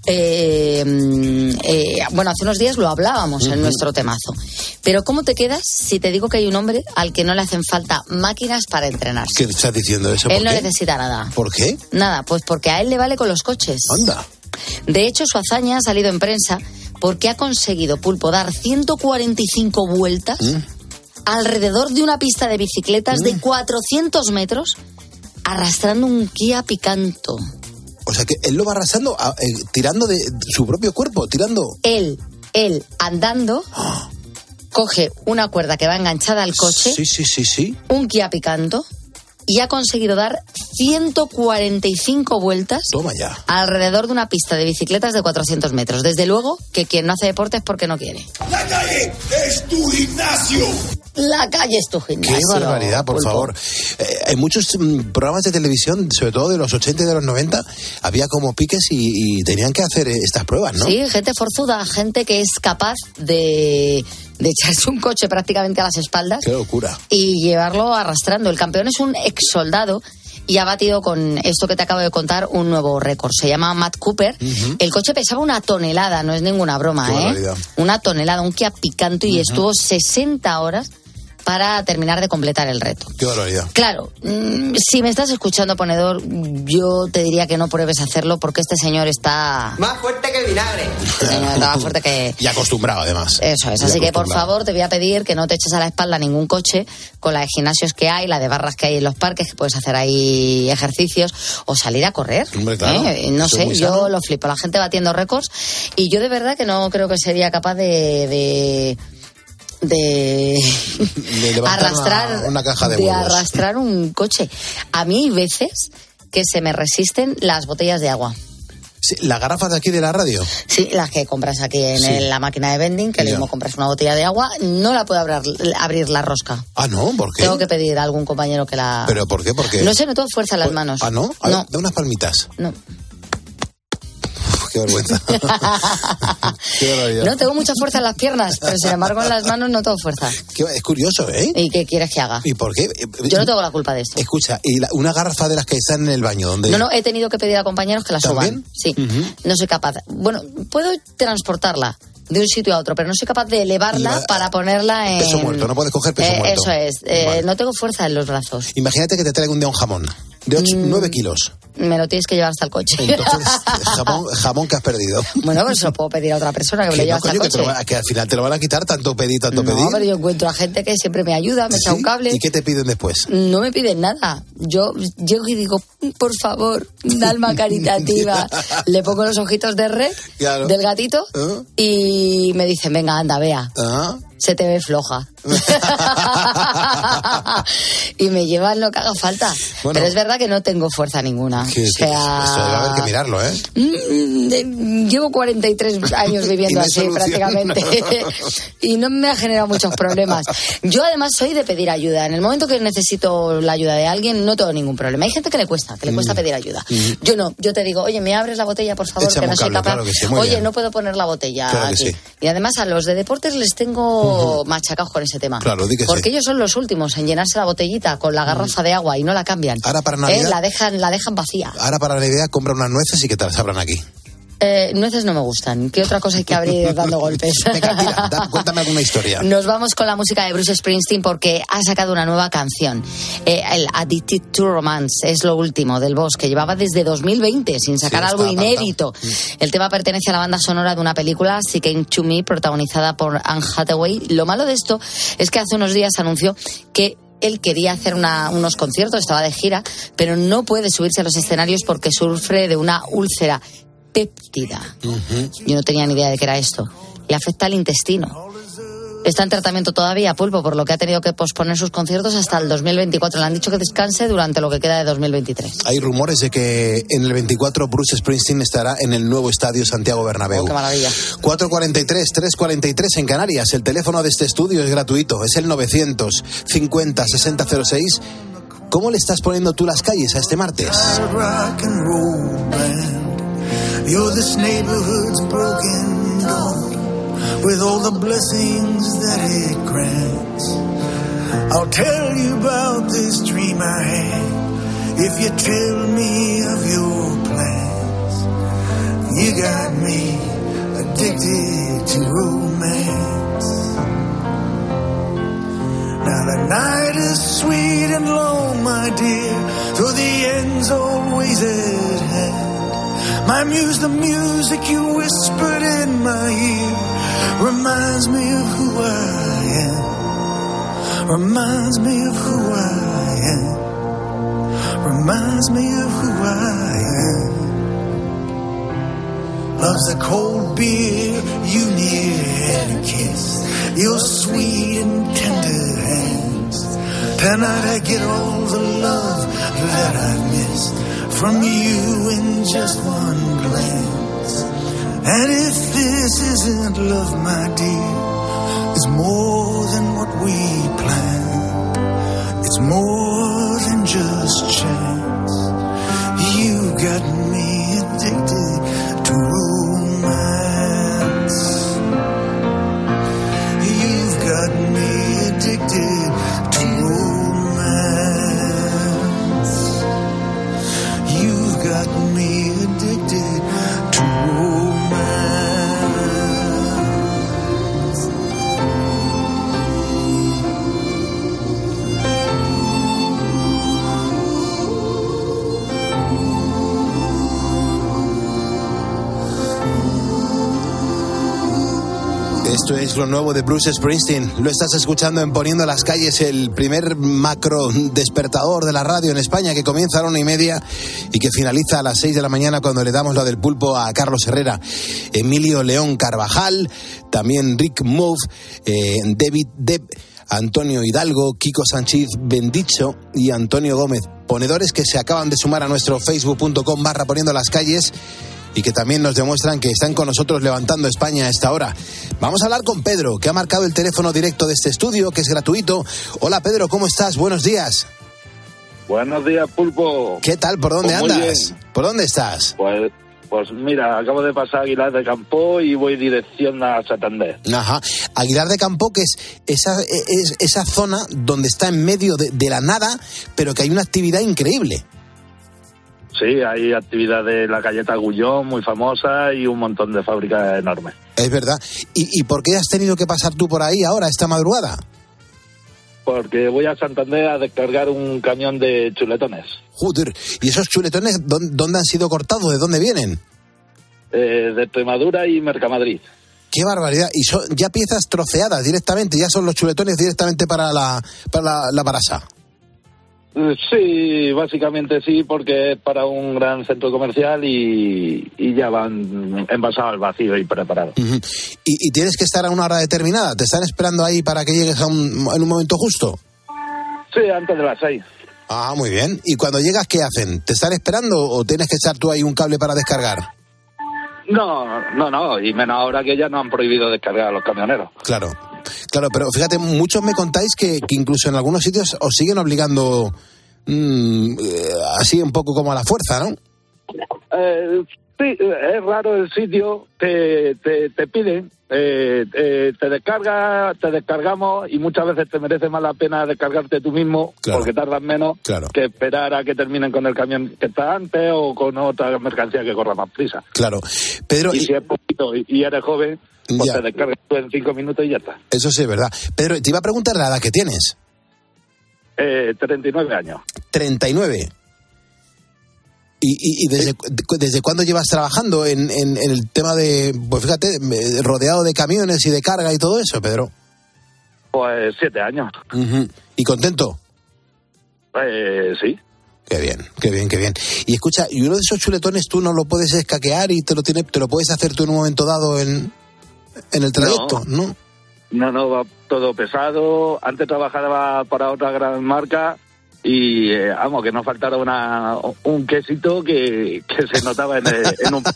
eh, eh, bueno, hace unos días lo hablábamos uh-huh. en nuestro temazo. Pero ¿cómo te quedas si te digo que hay un hombre al que no le hacen falta máquinas para entrenarse? ¿Qué estás diciendo eso? Él no qué? necesita nada. ¿Por qué? Nada, pues porque a él le vale con los coches. Anda. De hecho, su hazaña ha salido en prensa porque ha conseguido, Pulpo, dar ciento cuarenta y cinco vueltas ¿Mm? alrededor de una pista de bicicletas ¿Mm? de cuatrocientos metros arrastrando un Kia Picanto. O sea que él lo va arrastrando, a, eh, tirando de su propio cuerpo, tirando... Él, él, andando... ¡Oh! Coge una cuerda que va enganchada al coche, sí, sí, sí, sí. un Kia Picanto, y ha conseguido dar ciento cuarenta y cinco vueltas. Toma ya. Alrededor de una pista de bicicletas de cuatrocientos metros. Desde luego que quien no hace deporte es porque no quiere. La calle es tu gimnasio. La calle es tu gimnasio. Qué barbaridad, por Pulpo. favor. Eh, en muchos mm, programas de televisión, sobre todo de los ochenta y de los noventa, había como piques y, y tenían que hacer estas pruebas, ¿no? Sí, gente forzuda, gente que es capaz de, de echarse un coche prácticamente a las espaldas. Qué locura. Y llevarlo arrastrando. El campeón es un ex soldado y ha batido con esto que te acabo de contar un nuevo récord. Se llama Matt Cooper. Uh-huh. El coche pesaba una tonelada, no es ninguna broma, Qué ¿eh? Una tonelada, un Kia Picanto, y uh-huh. estuvo sesenta horas para terminar de completar el reto. Qué barbaridad. Claro, mmm, si me estás escuchando, ponedor, yo te diría que no pruebes a hacerlo porque este señor está... Más fuerte que el vinagre. Este señor está más fuerte que... Y acostumbrado, además. Eso es, así que por favor te voy a pedir que no te eches a la espalda ningún coche con la de gimnasios que hay, la de barras que hay en los parques, que puedes hacer ahí ejercicios o salir a correr. Hombre, claro. ¿Eh? No Eso sé, yo lo flipo, la gente batiendo récords y yo de verdad que no creo que sería capaz de... de de, de arrastrar una, una caja de, de huevos. arrastrar un coche. A mí hay veces que se me resisten las botellas de agua. Sí, ¿las garrafas de aquí de la radio? Sí, las que compras aquí en sí. el, la máquina de vending, que mismo compras una botella de agua, no la puedo abrir, abrir la rosca. Ah, ¿no? ¿Por qué? Tengo que pedir a algún compañero que la... ¿Pero por qué? Porque... No sé, no tengo fuerza en las manos. Ah, ¿no? A no. Ver, da unas palmitas. No. Qué vergüenza. Qué barbaridad. No, tengo mucha fuerza en las piernas, pero sin embargo en las manos no tengo fuerza. Qué, es curioso, ¿eh? ¿Y qué quieres que haga? ¿Y por qué? Yo no tengo la culpa de esto. Escucha, ¿y la, una garrafa de las que están en el baño? ¿Dónde? No, no, he tenido que pedir a compañeros que la ¿También? suban. Sí, uh-huh. No soy capaz. Bueno, puedo transportarla de un sitio a otro, pero no soy capaz de elevarla La, para ponerla en... Peso muerto, no puedes coger peso eh, muerto. Eso es, eh, vale. No tengo fuerza en los brazos. Imagínate que te traiga un día un jamón de ocho, mm. nueve kilos. Me lo tienes que llevar hasta el coche. Entonces, jamón, jamón que has perdido. Bueno, pues se lo puedo pedir a otra persona que me lo lleve no, hasta coño, el coche. Que, lo, que al final te lo van a quitar, tanto pedir, tanto no, pedir. No, pero yo encuentro a gente que siempre me ayuda, me ¿Sí? echa un cable. ¿Y qué te piden después? No me piden nada. Yo llego y digo, por favor, una alma caritativa. Le pongo los ojitos de red claro. del gatito ¿Ah? Y me dicen, venga, anda, vea. ¿Ah? Se te ve floja. Y me llevan lo que haga falta. Bueno, pero es verdad que no tengo fuerza ninguna. Que, o sea... Esto debe haber que mirarlo, ¿eh? Mm, de, llevo cuarenta y tres años viviendo así, solución. Prácticamente. Y no me ha generado muchos problemas. Yo además soy de pedir ayuda. En el momento que necesito la ayuda de alguien, no tengo ningún problema. Hay gente que le cuesta, que le cuesta mm. pedir ayuda. Mm. Yo no. Yo te digo, oye, ¿me abres la botella, por favor? Échame que no soy cable, capaz. Claro que sí, oye, bien. no puedo poner la botella claro aquí. Sí. Y además a los de deportes les tengo uh-huh. machacados con ese tema. Claro, di que porque sí. ellos son los últimos en llenarse la botellita con la garrafa uh-huh. de agua y no la cambian. Ahora para Navidad. ¿Eh? La dejan, la dejan vacía. Ahora para Navidad compra unas nueces y que te las abran aquí. Eh, nueces no me gustan. ¿Qué otra cosa hay que abrir dando golpes? Venga, tira, da, cuéntame alguna historia. Nos vamos con la música de Bruce Springsteen porque ha sacado una nueva canción. Eh, el Addicted to Romance es lo último del Boss, que llevaba desde dos mil veinte sin sacar sí, algo inédito. El tema pertenece a la banda sonora de una película, She Came to Me, protagonizada por Anne Hathaway. Lo malo de esto es que hace unos días anunció que él quería hacer una, unos conciertos, estaba de gira, pero no puede subirse a los escenarios porque sufre de una úlcera péptida. Uh-huh. Yo no tenía ni idea de qué era esto. Le afecta al intestino. Está en tratamiento todavía, Pulpo, por lo que ha tenido que posponer sus conciertos hasta el dos mil veinticuatro. Le han dicho que descanse durante lo que queda de dos mil veintitrés. Hay rumores de que en el veinticuatro Bruce Springsteen estará en el nuevo estadio Santiago Bernabéu. Oh, ¡qué maravilla! cuatro cuarenta y tres, tres cuarenta y tres en Canarias. El teléfono de este estudio es gratuito. Es el novecientos cincuenta sesenta cero seis. ¿Cómo le estás poniendo tú las calles a este martes? You're this neighborhood's broken dawn with all the blessings that it grants. I'll tell you about this dream I had if you tell me of your plans. You got me addicted to romance. Now the night is sweet and long, my dear, though the end's always at hand. My muse, the music you whispered in my ear, reminds me of who I am. Reminds me of who I am. Reminds me of who I am. Love's a cold beer you near and a kiss. Your sweet and tender hands Tonight I get all the love that I've missed from you in just one glance. And if this isn't love, my dear, it's more than what we planned. It's more than just chance. You got me addicted to romance. You've got me addicted to romance. You've got me addicted to romance. Esto es lo nuevo de Bruce Springsteen. Lo estás escuchando en Poniendo las Calles, el primer macro despertador de la radio en España, que comienza a la una y media y que finaliza a las seis de la mañana cuando le damos lo del pulpo a Carlos Herrera, Emilio León Carvajal, también Rick Move, eh, David Depp, Antonio Hidalgo, Kiko Sánchez Bendicho y Antonio Gómez. Ponedores que se acaban de sumar a nuestro facebook punto com barra Poniendo las Calles y que también nos demuestran que están con nosotros levantando España a esta hora. Vamos a hablar con Pedro, que ha marcado el teléfono directo de este estudio, que es gratuito. Hola Pedro, ¿cómo estás? Buenos días. Buenos días, Pulpo. ¿Qué tal? ¿Por dónde pues andas? ¿Por dónde estás? Pues, pues mira, acabo de pasar a Aguilar de Campoo y voy dirección a Santander. Ajá. Aguilar de Campoo, que es esa, es esa zona donde está en medio de, de la nada, pero que hay una actividad increíble. Sí, hay actividad de la galleta Gullón, muy famosa, y un montón de fábricas enormes. Es verdad. ¿Y, y por qué has tenido que pasar tú por ahí ahora, esta madrugada? Porque voy a Santander a descargar un camión de chuletones. Joder, ¿y esos chuletones dónde, dónde han sido cortados? ¿De dónde vienen? Eh, de Extremadura y Mercamadrid. ¡Qué barbaridad! Y son ya piezas troceadas directamente, ya son los chuletones directamente para la, para la, la brasa. Sí, básicamente sí, porque es para un gran centro comercial y, y ya van envasados al vacío y preparados. Uh-huh. ¿Y, ¿Y tienes que estar a una hora determinada? ¿Te están esperando ahí para que llegues a un, en un momento justo? Sí, antes de las seis. Ah, muy bien. ¿Y cuando llegas qué hacen? ¿Te están esperando o tienes que echar tú ahí un cable para descargar? No, no, no, y menos ahora que ya no han prohibido descargar a los camioneros. Claro. Claro, pero fíjate, muchos me contáis que, que incluso en algunos sitios os siguen obligando mmm, así un poco como a la fuerza, ¿no? Eh, sí, es raro el sitio, te, te, te piden, eh, eh, te descarga, te descargamos y muchas veces te merece más la pena descargarte tú mismo, claro, porque tardas menos, claro, que esperar a que terminen con el camión que está antes o con otra mercancía que corra más prisa. Claro, Pedro... Y, y... si es poquito y, y eres joven, pues ya te descargas tú en cinco minutos y ya está. Eso sí es verdad. Pedro, te iba a preguntar la edad que tienes. Eh, treinta y nueve años. treinta y nueve. ¿Y, y, y desde, sí. desde cuándo llevas trabajando en, en, en el tema de, pues fíjate, rodeado de camiones y de carga y todo eso, Pedro? Pues siete años. Uh-huh. ¿Y contento? Eh, sí. Qué bien, qué bien, qué bien. Y escucha, ¿y uno de esos chuletones tú no lo puedes escaquear y te lo, tiene, te lo puedes hacer tú en un momento dado en, en el trayecto, ¿no? ¿no? No, no, va todo pesado. Antes trabajaba para otra gran marca y, eh, vamos, que no faltara una, un quesito que, que se notaba en, el, en un...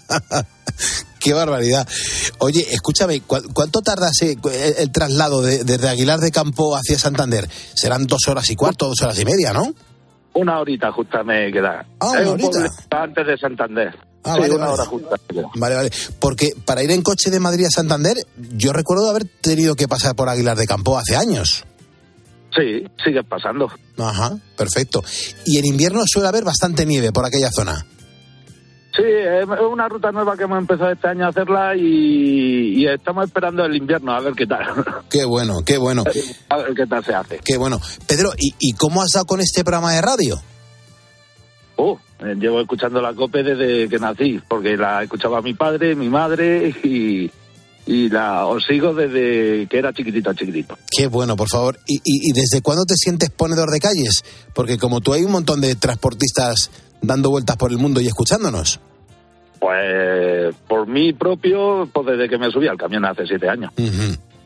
¡Qué barbaridad! Oye, escúchame, ¿cu- ¿cuánto tardas el, el traslado de, desde Aguilar de Campoo hacia Santander? Serán dos horas y cuarto, dos horas y media, ¿no? Una horita justa me queda. Ah, es una un horita. Antes de Santander. Ah, sí, vale, una vale. hora justa. Vale, vale. Porque para ir en coche de Madrid a Santander, yo recuerdo haber tenido que pasar por Aguilar de Campoo hace años. Sí, sigue pasando. Ajá, perfecto. Y en invierno suele haber bastante nieve por aquella zona. Sí, es una ruta nueva que hemos empezado este año a hacerla y, y estamos esperando el invierno a ver qué tal. Qué bueno, qué bueno. A ver qué tal se hace. Qué bueno. Pedro, ¿y, y cómo has dado con este programa de radio? Oh, eh, llevo escuchando la COPE desde que nací, porque la escuchaba mi padre, mi madre y, y la os sigo desde que era chiquitito, chiquitito. Qué bueno, por favor. ¿Y, y, y desde cuándo te sientes ponedor de calles? Porque como tú hay un montón de transportistas dando vueltas por el mundo y escuchándonos. Pues por mí propio, pues desde que me subí al camión hace siete años. Uh-huh.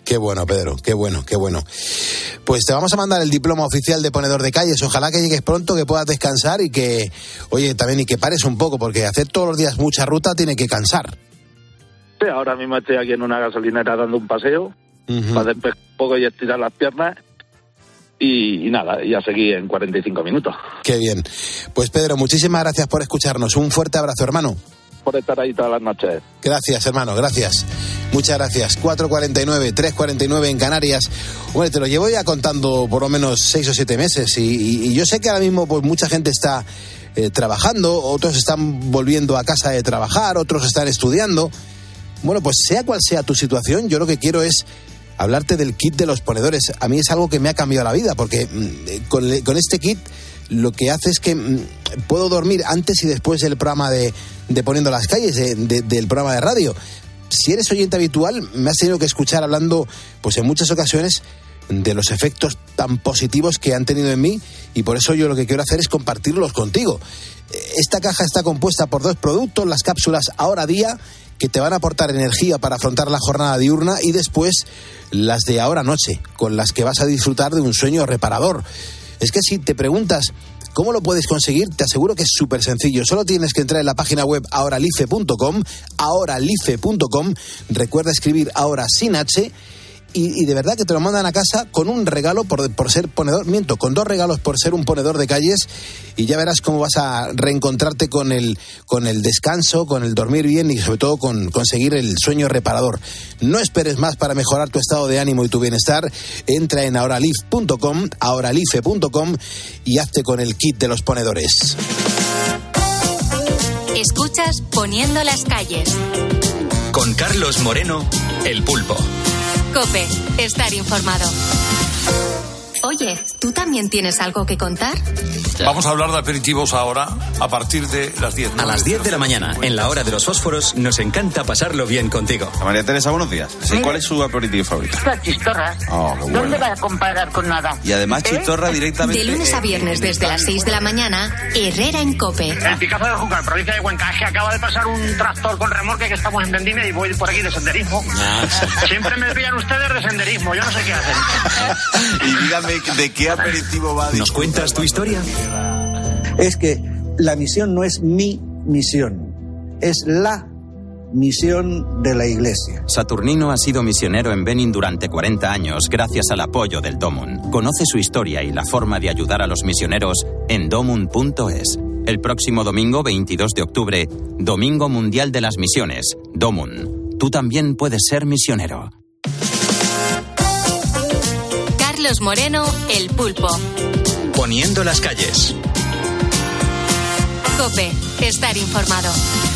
Qué bueno, Pedro, qué bueno, qué bueno. Pues te vamos a mandar el diploma oficial de ponedor de calles. Ojalá que llegues pronto, que puedas descansar y que, oye, también y que pares un poco, porque hacer todos los días mucha ruta tiene que cansar. Sí, ahora mismo estoy aquí en una gasolinera dando un paseo, uh-huh. para despejar un poco y estirar las piernas. Y, y nada, ya seguí en cuarenta y cinco minutos. Qué bien. Pues Pedro, muchísimas gracias por escucharnos. Un fuerte abrazo, hermano. Por estar ahí todas las noches. Gracias, hermano, gracias. Muchas gracias. cuatro cuarenta y nueve, tres cuarenta y nueve en Canarias. Bueno, te lo llevo ya contando por lo menos seis o siete meses y, y, y yo sé que ahora mismo pues mucha gente está eh, trabajando, otros están volviendo a casa de trabajar, otros están estudiando. Bueno, pues sea cual sea tu situación, yo lo que quiero es hablarte del kit de los ponedores. A mí es algo que me ha cambiado la vida, porque mmm, con, con este kit lo que hace es que mmm, puedo dormir antes y después del programa de, de Poniendo las Calles, de, de, del programa de radio. Si eres oyente habitual, me has tenido que escuchar hablando, pues en muchas ocasiones, de los efectos tan positivos que han tenido en mí, y por eso yo lo que quiero hacer es compartirlos contigo. Esta caja está compuesta por dos productos, las cápsulas Ahora Día, que te van a aportar energía para afrontar la jornada diurna, y después las de Ahora Noche, con las que vas a disfrutar de un sueño reparador. Es que si te preguntas ¿cómo lo puedes conseguir? Te aseguro que es súper sencillo. Solo tienes que entrar en la página web ahoralife punto com, ahoralife punto com, recuerda escribir ahora sin H, y, y de verdad que te lo mandan a casa con un regalo por, por ser ponedor, miento, con dos regalos por ser un ponedor de calles, y ya verás cómo vas a reencontrarte con el, con el descanso, con el dormir bien y sobre todo con conseguir el sueño reparador. No esperes más para mejorar tu estado de ánimo y tu bienestar. Entra en ahoralife punto com, ahoralife punto com, y hazte con el kit de los ponedores. Escuchas Poniendo las Calles. Con Carlos Moreno, El Pulpo. COPE, estar informado. Oye, ¿tú también tienes algo que contar? Vamos a hablar de aperitivos ahora, a partir de las diez. A las diez de la mañana, en la hora de los fósforos, nos encanta pasarlo bien contigo. María Teresa, buenos días. Sí, ¿cuál es su aperitivo favorito? Las chistorras. Oh, qué bueno. ¿Dónde va a comparar con nada? Y además ¿Eh? chistorra directamente... De lunes a viernes, desde las seis de la mañana, Herrera en COPE. El Picazo de Júcar, provincia de Cuenca, que acaba de pasar un tractor con remolque que estamos en Vendime y voy por aquí de senderismo. Ah, sí. Siempre me pillan ustedes de senderismo, yo no sé qué hacen. Y dígame, ¿de qué aperitivo va? ¿Nos cuentas tu historia? Es que la misión no es mi misión, es la misión de la Iglesia. Saturnino ha sido misionero en Benin durante cuarenta años gracias al apoyo del Domun. Conoce su historia y la forma de ayudar a los misioneros en domun punto es. El próximo domingo veintidós de octubre, Domingo Mundial de las Misiones. Domun. Tú también puedes ser misionero. Carlos Moreno, El Pulpo. Poniendo las Calles. COPE, estar informado.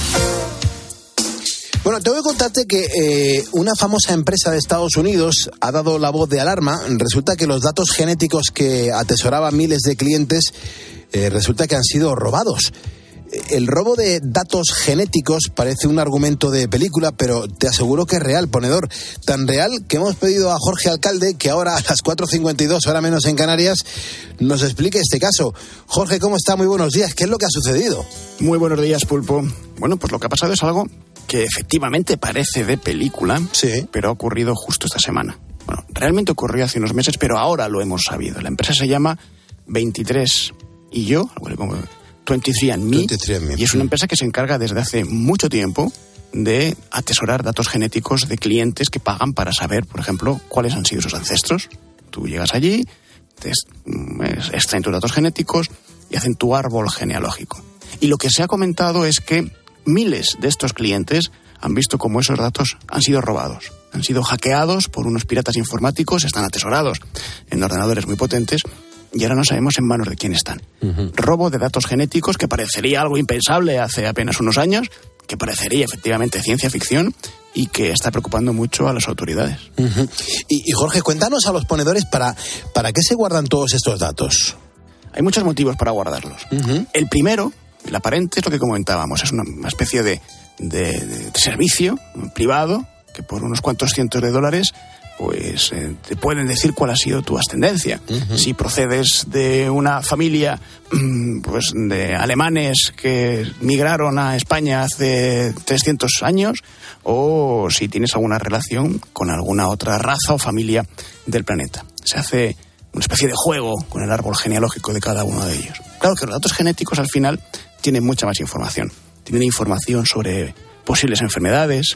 Bueno, tengo que contarte que eh, una famosa empresa de Estados Unidos ha dado la voz de alarma. Resulta que los datos genéticos que atesoraban miles de clientes eh, resulta que han sido robados. El robo de datos genéticos parece un argumento de película, pero te aseguro que es real, ponedor. Tan real que hemos pedido a Jorge Alcalde, que ahora a las cuatro cincuenta y dos, hora menos en Canarias, nos explique este caso. Jorge, ¿cómo está? Muy buenos días. ¿Qué es lo que ha sucedido? Muy buenos días, Pulpo. Bueno, pues lo que ha pasado es algo que efectivamente parece de película, sí, pero ha ocurrido justo esta semana. Bueno, realmente ocurrió hace unos meses, pero ahora lo hemos sabido. La empresa se llama veintitrés y yo, algo como veintitrés and me, y es una empresa que se encarga desde hace mucho tiempo de atesorar datos genéticos de clientes que pagan para saber, por ejemplo, cuáles han sido sus ancestros. Tú llegas allí, te extraen tus datos genéticos y hacen tu árbol genealógico. Y lo que se ha comentado es que miles de estos clientes han visto cómo esos datos han sido robados, han sido hackeados por unos piratas informáticos, están atesorados en ordenadores muy potentes, y ahora no sabemos en manos de quién están. Uh-huh. Robo de datos genéticos que parecería algo impensable hace apenas unos años, que parecería efectivamente ciencia ficción y que está preocupando mucho a las autoridades. Uh-huh. Y, y Jorge, cuéntanos a los ponedores para, para qué se guardan todos estos datos. Hay muchos motivos para guardarlos. Uh-huh. El primero, el aparente, es lo que comentábamos, es una, una especie de, de, de servicio privado que por unos cuantos cientos de dólares pues eh, te pueden decir cuál ha sido tu ascendencia. Uh-huh. Si procedes de una familia pues de alemanes que migraron a España hace trescientos años, o si tienes alguna relación con alguna otra raza o familia del planeta. Se hace una especie de juego con el árbol genealógico de cada uno de ellos. Claro que los datos genéticos al final tienen mucha más información. Tienen información sobre posibles enfermedades,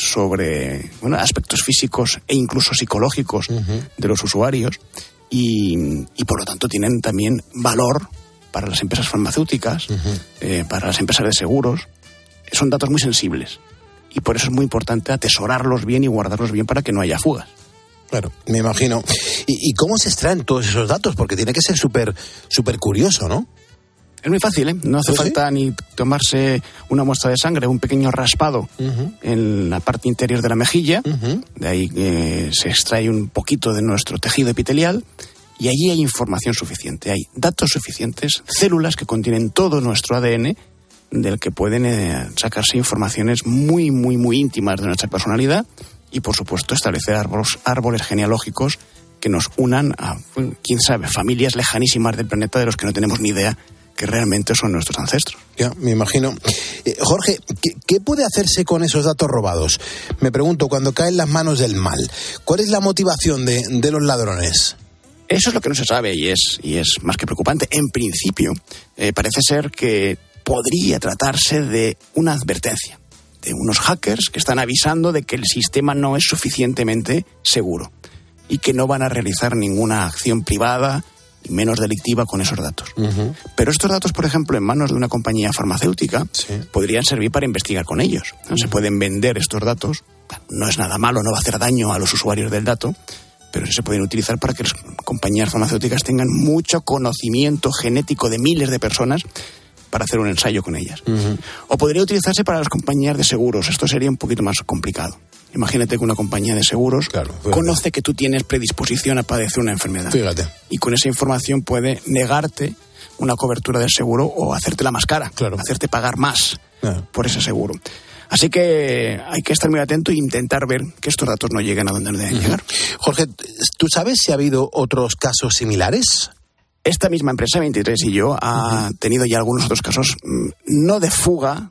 sobre bueno, aspectos físicos e incluso psicológicos uh-huh. de los usuarios y, y por lo tanto tienen también valor para las empresas farmacéuticas, uh-huh. eh, para las empresas de seguros. Son datos muy sensibles y por eso es muy importante atesorarlos bien y guardarlos bien para que no haya fugas. Claro, me imagino. ¿Y, y cómo se extraen todos esos datos? Porque tiene que ser súper súper curioso, ¿no? Es muy fácil, ¿eh? No hace ¿Sí? falta ni tomarse una muestra de sangre, un pequeño raspado uh-huh. en la parte interior de la mejilla. Uh-huh. De ahí eh, se extrae un poquito de nuestro tejido epitelial y allí hay información suficiente. Hay datos suficientes, células que contienen todo nuestro A D N, del que pueden eh, sacarse informaciones muy, muy, muy íntimas de nuestra personalidad y, por supuesto, establecer árboles, árboles genealógicos que nos unan a, quién sabe, familias lejanísimas del planeta de los que no tenemos ni idea que realmente son nuestros ancestros. Ya, me imagino. Eh, Jorge, ¿qué, ¿qué puede hacerse con esos datos robados? Me pregunto, cuando caen en las manos del mal, ¿cuál es la motivación de, de los ladrones? Eso es lo que no se sabe y es, y es más que preocupante. En principio, eh, parece ser que podría tratarse de una advertencia, de unos hackers que están avisando de que el sistema no es suficientemente seguro y que no van a realizar ninguna acción privada y menos delictiva con esos datos. Uh-huh. Pero estos datos, por ejemplo, en manos de una compañía farmacéutica, sí. podrían servir para investigar con ellos, ¿no? Uh-huh. Se pueden vender estos datos, no es nada malo, no va a hacer daño a los usuarios del dato, pero se pueden utilizar para que las compañías farmacéuticas tengan mucho conocimiento genético de miles de personas para hacer un ensayo con ellas. Uh-huh. O podría utilizarse para las compañías de seguros. Esto sería un poquito más complicado. Imagínate que una compañía de seguros claro, conoce que tú tienes predisposición a padecer una enfermedad. Fíjate. Y con esa información puede negarte una cobertura del seguro o hacértela más cara, claro. hacerte pagar más claro. por ese seguro. Así que hay que estar muy atento e intentar ver que estos datos no lleguen a donde deben uh-huh. llegar. Jorge, ¿tú sabes si ha habido otros casos similares? Esta misma empresa, veintitrés y yo, ha uh-huh. tenido ya algunos otros casos, no de fuga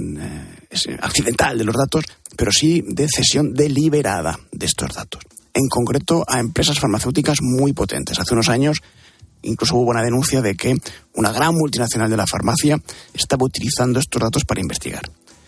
eh, accidental de los datos, pero sí de cesión deliberada de estos datos. En concreto, a empresas farmacéuticas muy potentes. Hace unos años incluso hubo una denuncia de que una gran multinacional de la farmacia estaba utilizando estos datos para investigar.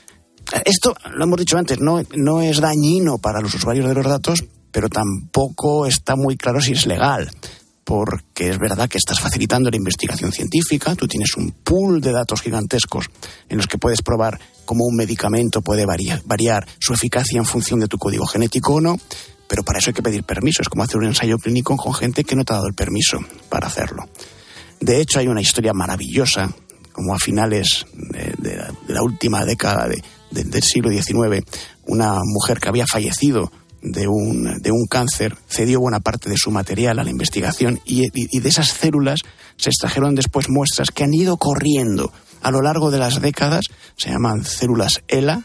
Esto, lo hemos dicho antes, no, no es dañino para los usuarios de los datos, pero tampoco está muy claro si es legal. Porque es verdad que estás facilitando la investigación científica, tú tienes un pool de datos gigantescos en los que puedes probar cómo un medicamento puede variar, variar su eficacia en función de tu código genético o no, pero para eso hay que pedir permiso, es como hacer un ensayo clínico con gente que no te ha dado el permiso para hacerlo. De hecho, hay una historia maravillosa, como a finales de, de, la, de la última década de, de, del siglo diecinueve, una mujer que había fallecido de un, de un cáncer, cedió buena parte de su material a la investigación y, y, y de esas células se extrajeron después muestras que han ido corriendo a lo largo de las décadas, se llaman células ELA,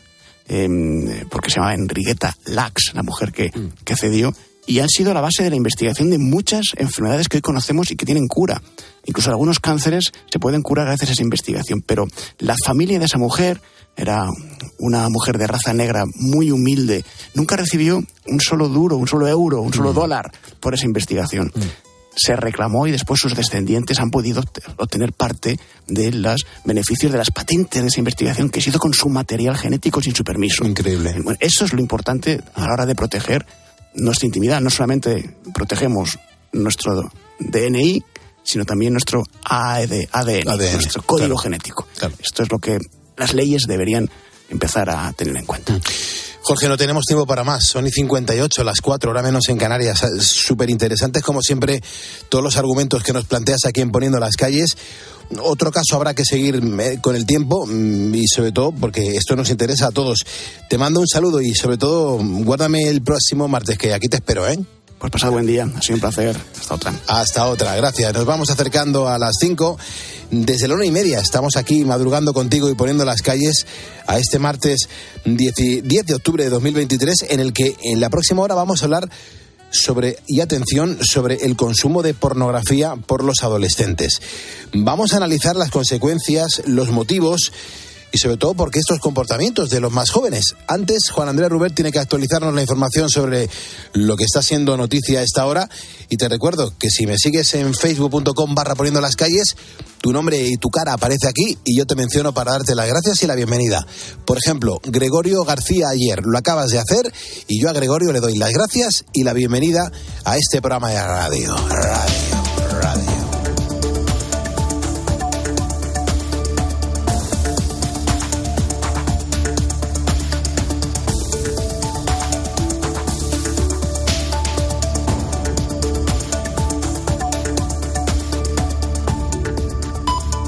eh, porque se llamaba Enriqueta Lacks, la mujer que, mm. que cedió, y han sido la base de la investigación de muchas enfermedades que hoy conocemos y que tienen cura. Incluso algunos cánceres se pueden curar gracias a esa investigación, pero la familia de esa mujer era una mujer de raza negra muy humilde, nunca recibió un solo duro, un solo euro, un solo mm. dólar por esa investigación. Mm. Se reclamó y después sus descendientes han podido obtener parte de los beneficios de las patentes de esa investigación que se hizo con su material genético sin su permiso. Increíble. Bueno, eso es lo importante a la hora de proteger nuestra intimidad. No solamente protegemos nuestro D N I, sino también nuestro A D N, A D N nuestro código claro. genético. Claro. Esto es lo que las leyes deberían empezar a tener en cuenta. Jorge, no tenemos tiempo para más. Son y cincuenta y ocho, las cuatro, hora menos en Canarias. Súper interesantes, como siempre, todos los argumentos que nos planteas aquí en Poniendo las Calles. Otro caso habrá que seguir con el tiempo y sobre todo porque esto nos interesa a todos. Te mando un saludo y sobre todo guárdame el próximo martes, que aquí te espero, ¿eh? Pues pasad buen día, ha sido un placer. Hasta otra. Hasta otra, gracias. Nos vamos acercando a las cinco. Desde la una y media estamos aquí madrugando contigo y Poniendo las Calles a este martes diez de octubre de dos mil veintitrés, en el que en la próxima hora vamos a hablar sobre, y atención, sobre el consumo de pornografía por los adolescentes. Vamos a analizar las consecuencias, los motivos y sobre todo por qué estos comportamientos de los más jóvenes. Antes, Juan Andrés Rubert tiene que actualizarnos la información sobre lo que está siendo noticia a esta hora. Y te recuerdo que si me sigues en facebook punto com barra poniendo las calles, tu nombre y tu cara aparece aquí y yo te menciono para darte las gracias y la bienvenida. Por ejemplo, Gregorio García ayer, lo acabas de hacer y yo a Gregorio le doy las gracias y la bienvenida a este programa de radio. Radio, radio.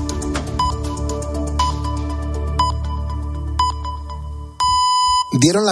Dieron la